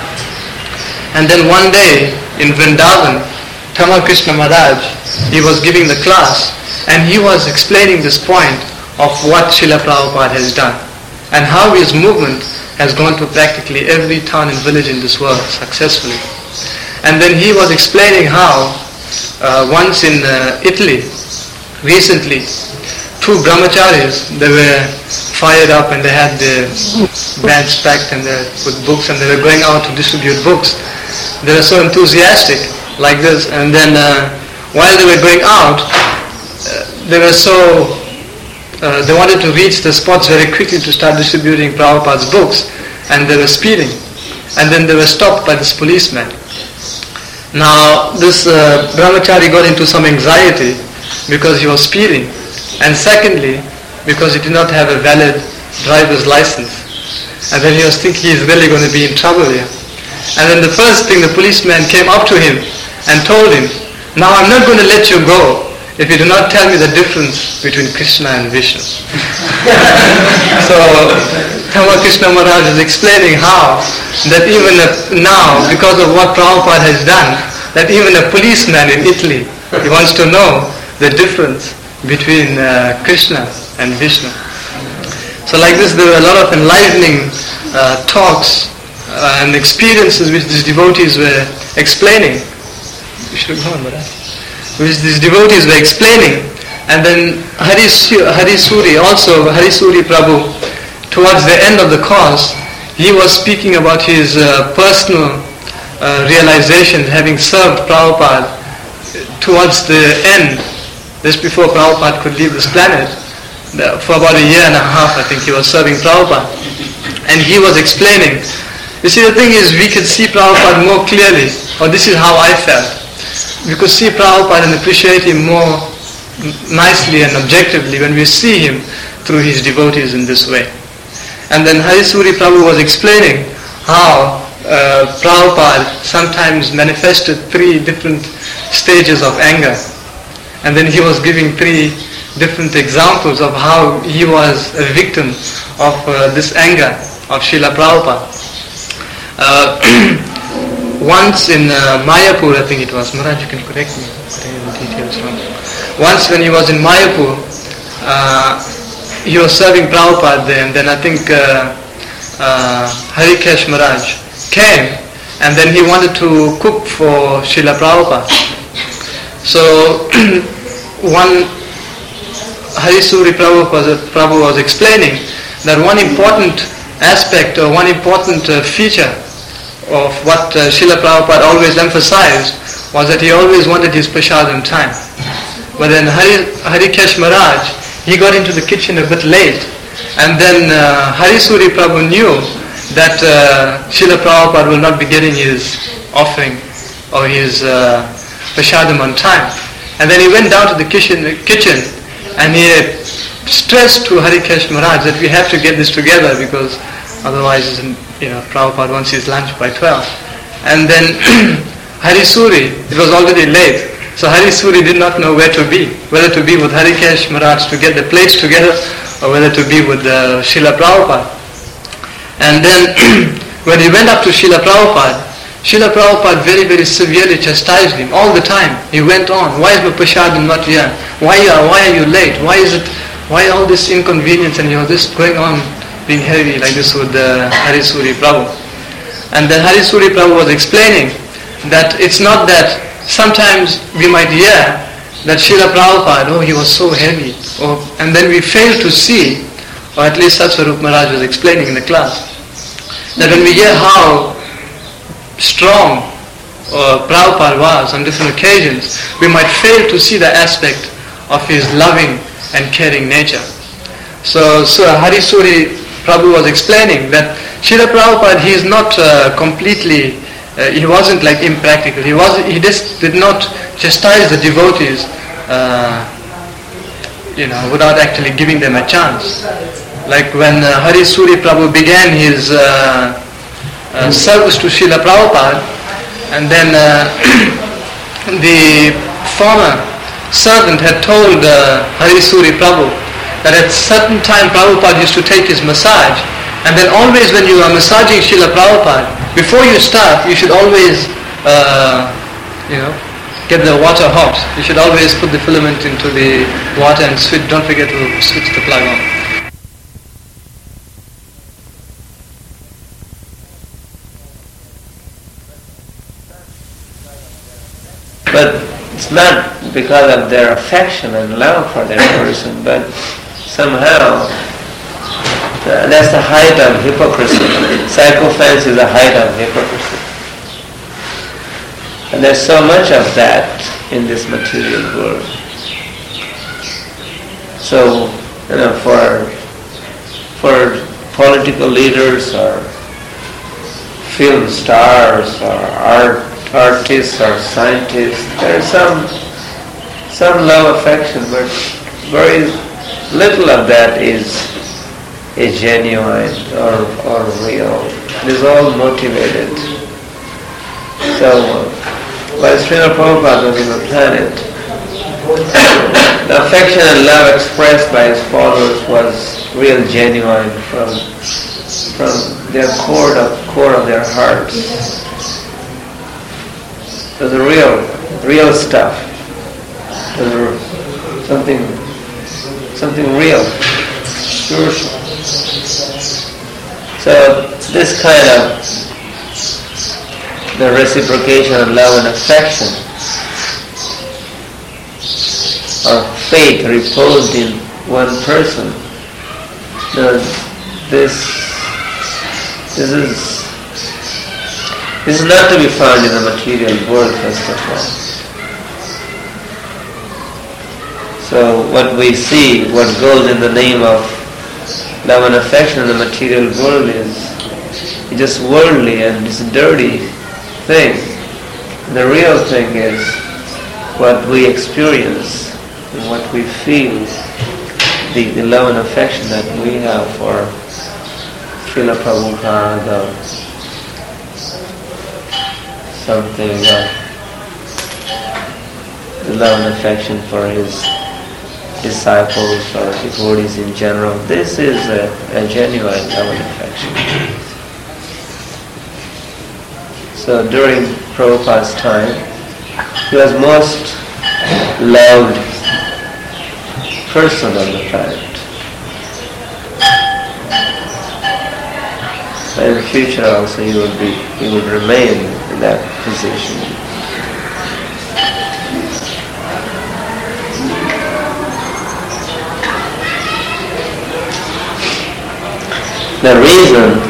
And then one day in Vrindavan, Tamal Krishna Maharaj, he was giving the class, and he was explaining this point of what Srila Prabhupada has done and how his movement has gone to practically every town and village in this world successfully. And then he was explaining how uh, once in uh, Italy, recently, two brahmacharis, they were fired up and they had their bags packed and they with books, and they were going out to distribute books. They were so enthusiastic like this, and then uh, while they were going out, uh, they were so Uh, they wanted to reach the spots very quickly to start distributing Prabhupada's books, and they were speeding, and then they were stopped by this policeman. Now this uh, brahmachari got into some anxiety because he was speeding, and secondly because he did not have a valid driver's license, and then he was thinking he's really going to be in trouble here. And then the first thing, the policeman came up to him and told him, "Now I'm not going to let you go if you do not tell me the difference between Krishna and Vishnu." So Tamal Krishna Maharaj is explaining how that even now, because of what Prabhupada has done, that even a policeman in Italy, he wants to know the difference between uh, Krishna and Vishnu. So like this, there were a lot of enlivening uh, talks uh, and experiences which these devotees were explaining. You should go on, Maharaj. Which these devotees were explaining. And then Hari, Hari Suri, also Hari Suri Prabhu, towards the end of the course, he was speaking about his uh, personal uh, realization, having served Prabhupada towards the end, just before Prabhupada could leave this planet. For about a year and a half, I think he was serving Prabhupada. And he was explaining, you see, the thing is, we could see Prabhupada more clearly, or this is how I felt. We could see Prabhupada and appreciate him more nicely and objectively when we see him through his devotees in this way. And then Hari Suri Prabhu was explaining how uh, Prabhupada sometimes manifested three different stages of anger. And then he was giving three different examples of how he was a victim of uh, this anger of Srila Prabhupada. Uh, Once in uh, Mayapur, I think it was, Maharaj, you can correct me if I have the details wrong. Once when he was in Mayapur, uh, he was serving Prabhupada there, and then I think uh, uh, Harikesh Maharaj came and then he wanted to cook for Srila Prabhupada. So one Harisuri Prabhu was, Prabhu was explaining that one important aspect or one important uh, feature of what uh, Srila Prabhupada always emphasized was that he always wanted his prasad on time. But then Hari, Harikesh Maharaj, he got into the kitchen a bit late, and then uh, Harisuri Prabhu knew that uh, Srila Prabhupada will not be getting his offering or his uh, prasadam on time. And then he went down to the kitchen, kitchen and he stressed to Harikesh Maharaj that we have to get this together because otherwise, you know, Prabhupada wants his lunch by twelve. And then Harisuri, it was already late, so Harisuri did not know where to be, whether to be with Harikesh Maharaj to get the plates together or whether to be with uh, Srila Prabhupada. And then when he went up to Srila Prabhupada, Srila Prabhupada very, very severely chastised him all the time. He went on, why is my prasadam not here? Why are, why are you late? Why is it, why all this inconvenience and you're just going on being heavy like this with uh, Harisuri Prabhu? And then Harisuri Prabhu was explaining that it's not that sometimes we might hear that Srila Prabhupada, oh he was so heavy, or, and then we fail to see, or at least Satsvarup Maharaj was explaining in the class, that when we hear how strong uh, Prabhupada was on different occasions, we might fail to see the aspect of his loving and caring nature. So, so Harisuri Prabhu was explaining that Srila Prabhupada, he is not uh, completely, uh, he wasn't like impractical. He was, he just did not chastise the devotees, uh, you know, without actually giving them a chance. Like when uh, Harisuri Prabhu began his uh, uh, service to Srila Prabhupada, and then uh, the former servant had told uh, Harisuri Prabhu that at certain time Prabhupada used to take his massage, and then always when you are massaging Srila Prabhupada, before you start, you should always, uh, you know, get the water hot. You should always put the filament into the water and switch, don't forget to switch the plug on. But it's not because of their affection and love for that person, but somehow uh, that's the height of hypocrisy. Sycophants is the height of hypocrisy. And there's so much of that in this material world. So, you know, for for political leaders or film stars or art artists or scientists, there's some some love, affection, but very little of that is is genuine or or real. It is all motivated. So while Srila Prabhupada was on the planet, the affection and love expressed by his followers was real, genuine from from their core of core of their hearts. It was a real, real stuff. It was something, something real, spiritual. So this kind of the reciprocation of love and affection, or faith reposed in one person, the, this, this is. This is not to be found in the material world, first of all. So what we see, what goes in the name of love and affection in the material world is just worldly and it's a dirty thing. The real thing is what we experience and what we feel, the, the love and affection that we have for Srila Prabhupada, something of the love and affection for his disciples or devotees in general. This is a, a genuine love and affection. So during Prabhupada's time, he was most loved person on the planet. in the future also he would be, he would remain in that position. The reason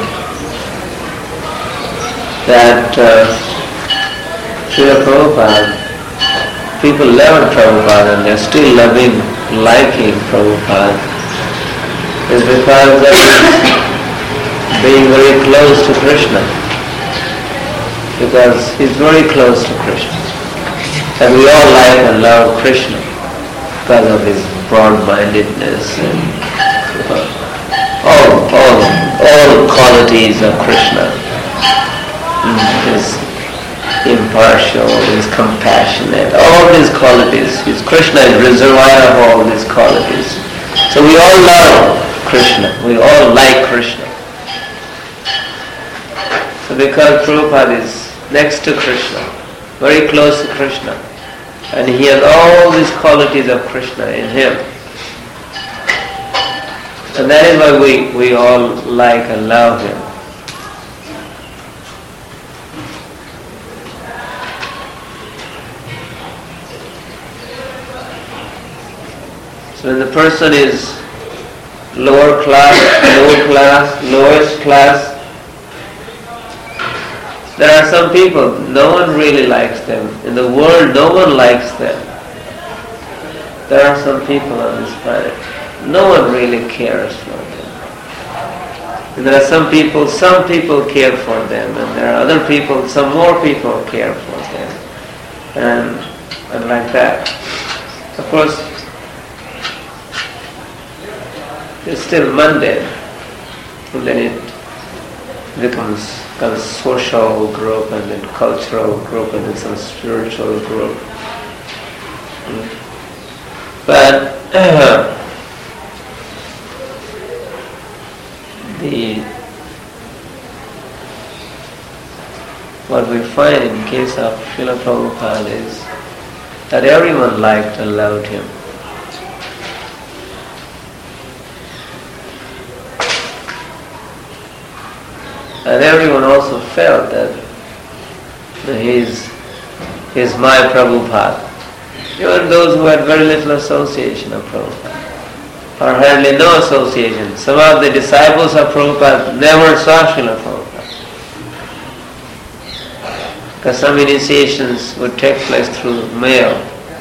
that uh, Srila Prabhupada, people love Prabhupada and they're still loving, liking Prabhupada, is because of being very close to Krishna. Because he's very close to Krishna. And we all like and love Krishna because of his broad-mindedness and uh, all, all, all qualities of Krishna. His impartial, his compassionate, all these qualities. His Krishna is reservoir of all these qualities. So we all love Krishna. We all like Krishna. So because Prabhupada is next to Krishna, very close to Krishna, and he has all these qualities of Krishna in him. And that is why we, we all like and love him. So when the person is lower class, lower class, lowest class, there are some people, no one really likes them. In the world, no one likes them. There are some people on this planet, no one really cares for them. And there are some people, some people care for them, and there are other people, some more people care for them. And, and like that. Of course, it's still mundane, and then it becomes a social group, and then cultural group, and then some spiritual group. But uh, the what we find in case of Srila Prabhupada is that everyone liked and loved him. And everyone also felt that he's, he's my Prabhupada. Even those who had very little association of Prabhupada, or hardly no association. Some of the disciples of Prabhupada never saw Srila Prabhupada. Because some initiations would take place through mail.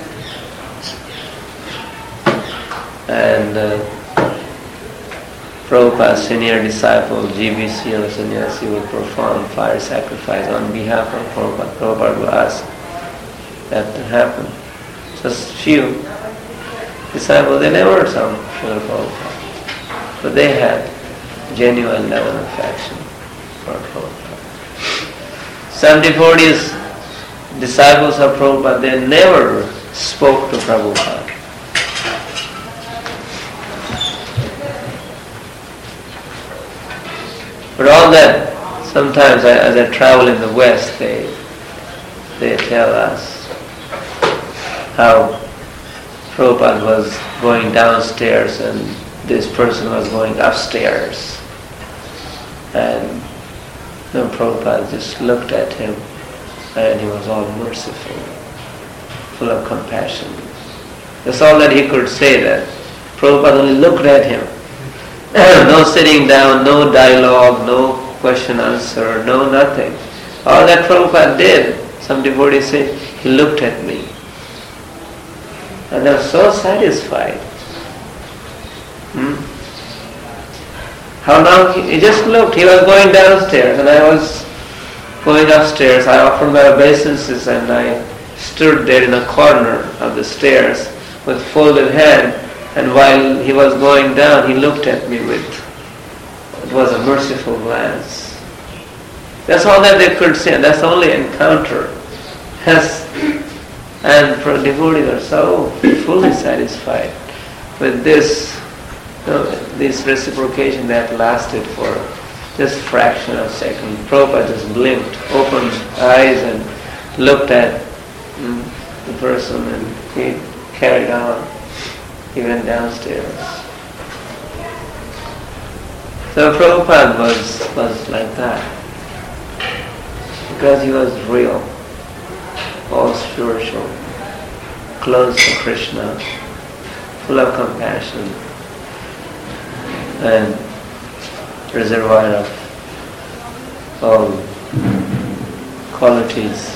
And uh, Prabhupada's senior disciple, G B C or Sannyasi, would perform fire sacrifice on behalf of Prabhupada. Prabhupada would ask that to happen. Just few disciples, they never saw Srila Prabhupada, but they had genuine love and affection for Prabhupada. Some devotees, disciples of Prabhupada, they never spoke to Prabhupada. But all that, sometimes I, as I travel in the West, they they tell us how Prabhupada was going downstairs and this person was going upstairs. And then Prabhupada just looked at him and he was all merciful, full of compassion. That's all that he could say, that Prabhupada only looked at him. No sitting down, no dialogue, no question answer, no nothing. All that Prabhupada did, some devotees say, he looked at me. And they were so satisfied. Hmm? How long? He, he just looked. He was going downstairs and I was going upstairs. I offered my obeisances and I stood there in a corner of the stairs with folded hand. And while he was going down, he looked at me with, it was a merciful glance. That's all that they could say, and that's the only encounter. Yes. And devotees are so fully satisfied with this, you know, this reciprocation that lasted for just a fraction of a second. Prabhupada just blinked, opened eyes and looked at mm, the person, and he carried on. He went downstairs. So Prabhupada was, was like that. Because he was real, all spiritual, close to Krishna, full of compassion, and reservoir of all qualities.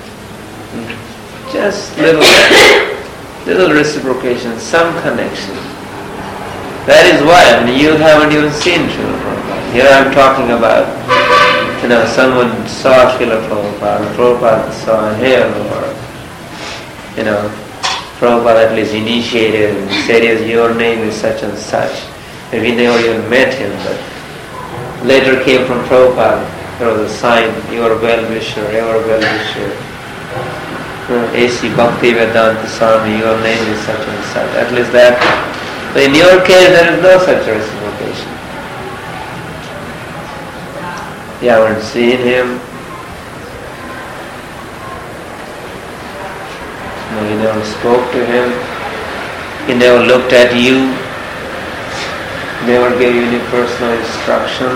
Just little, little reciprocation, some connection. That is why, I mean, you haven't even seen Srila Prabhupada. Here I'm talking about, you know, someone saw Srila Prabhupada, Prabhupada saw him, or, you know, Prabhupada at least initiated and said, yes, your name is such and such. Maybe never even met him, but later came from Prabhupada. There was a sign, your well-wisher, your well-wisher. A C Bhakti Vedanta Swami, your name is such and such. At least that. But in your case, there is no such reciprocation. You haven't seen him. No, you never spoke to him. He never looked at you. Never gave you any personal instruction.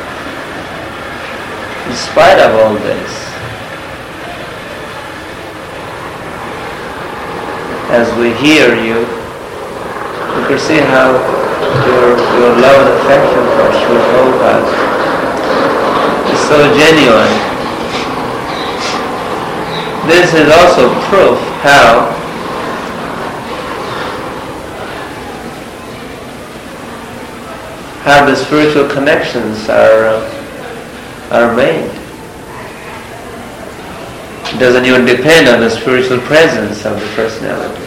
In spite of all this, as we hear you, you can see how your, your love and affection for Srila Prabhupada is so genuine. This is also proof how how the spiritual connections are uh, are made. It doesn't even depend on the spiritual presence of the personality.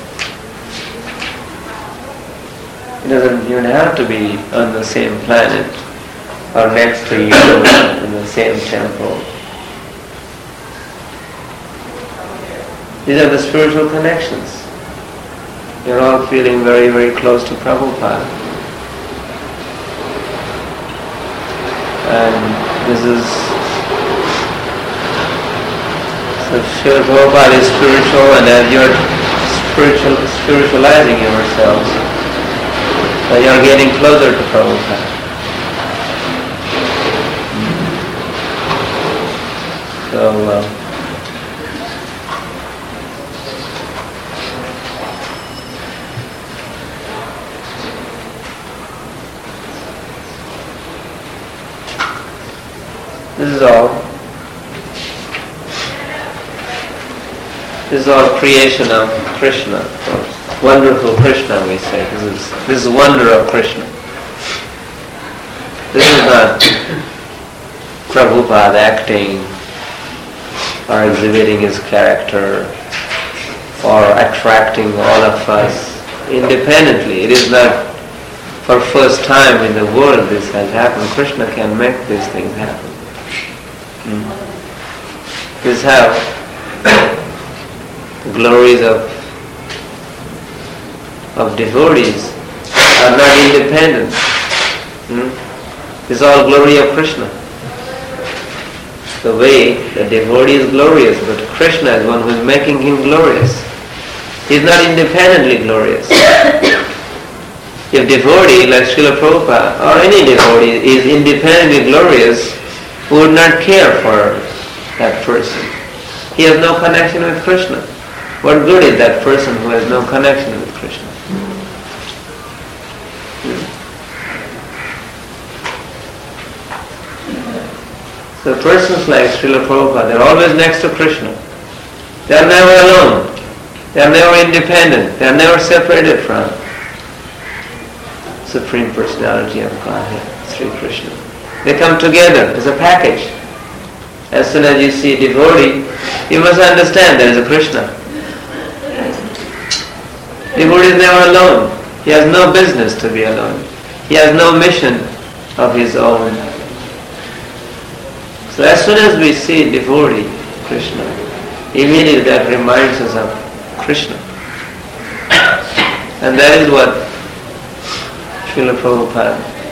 It doesn't even have to be on the same planet or next to you in the same temple. These are the spiritual connections. You're all feeling very, very close to Prabhupada. And this is, so Srila Prabhupada is spiritual, and as you're spiritual, spiritualizing yourselves, so you're getting closer to Prabhupada. So, uh, this is all. This is all creation of Krishna. Wonderful Krishna, we say. This is this is wonder of Krishna. This is not Prabhupada acting or exhibiting his character or attracting all of us independently. It is not for first time in the world this has happened. Krishna can make these things happen. Mm. This is how the glories of of devotees are not independent. Mm? This is all glory of Krishna. The way the devotee is glorious, but Krishna is one who is making him glorious. He is not independently glorious. If devotee like Srila Prabhupada or any devotee is independently glorious, we would not care for that person. He has no connection with Krishna. What good is that person who has no connection with Krishna? So persons like Srila Prabhupada, they are always next to Krishna. They are never alone. They are never independent. They are never separated from Supreme Personality of Godhead, Sri Krishna. They come together as a package. As soon as you see a devotee, you must understand there is a Krishna. Devotee is never alone. He has no business to be alone. He has no mission of his own. So as soon as we see devotee, Krishna, immediately that reminds us of Krishna. And that is what Srila Prabhupada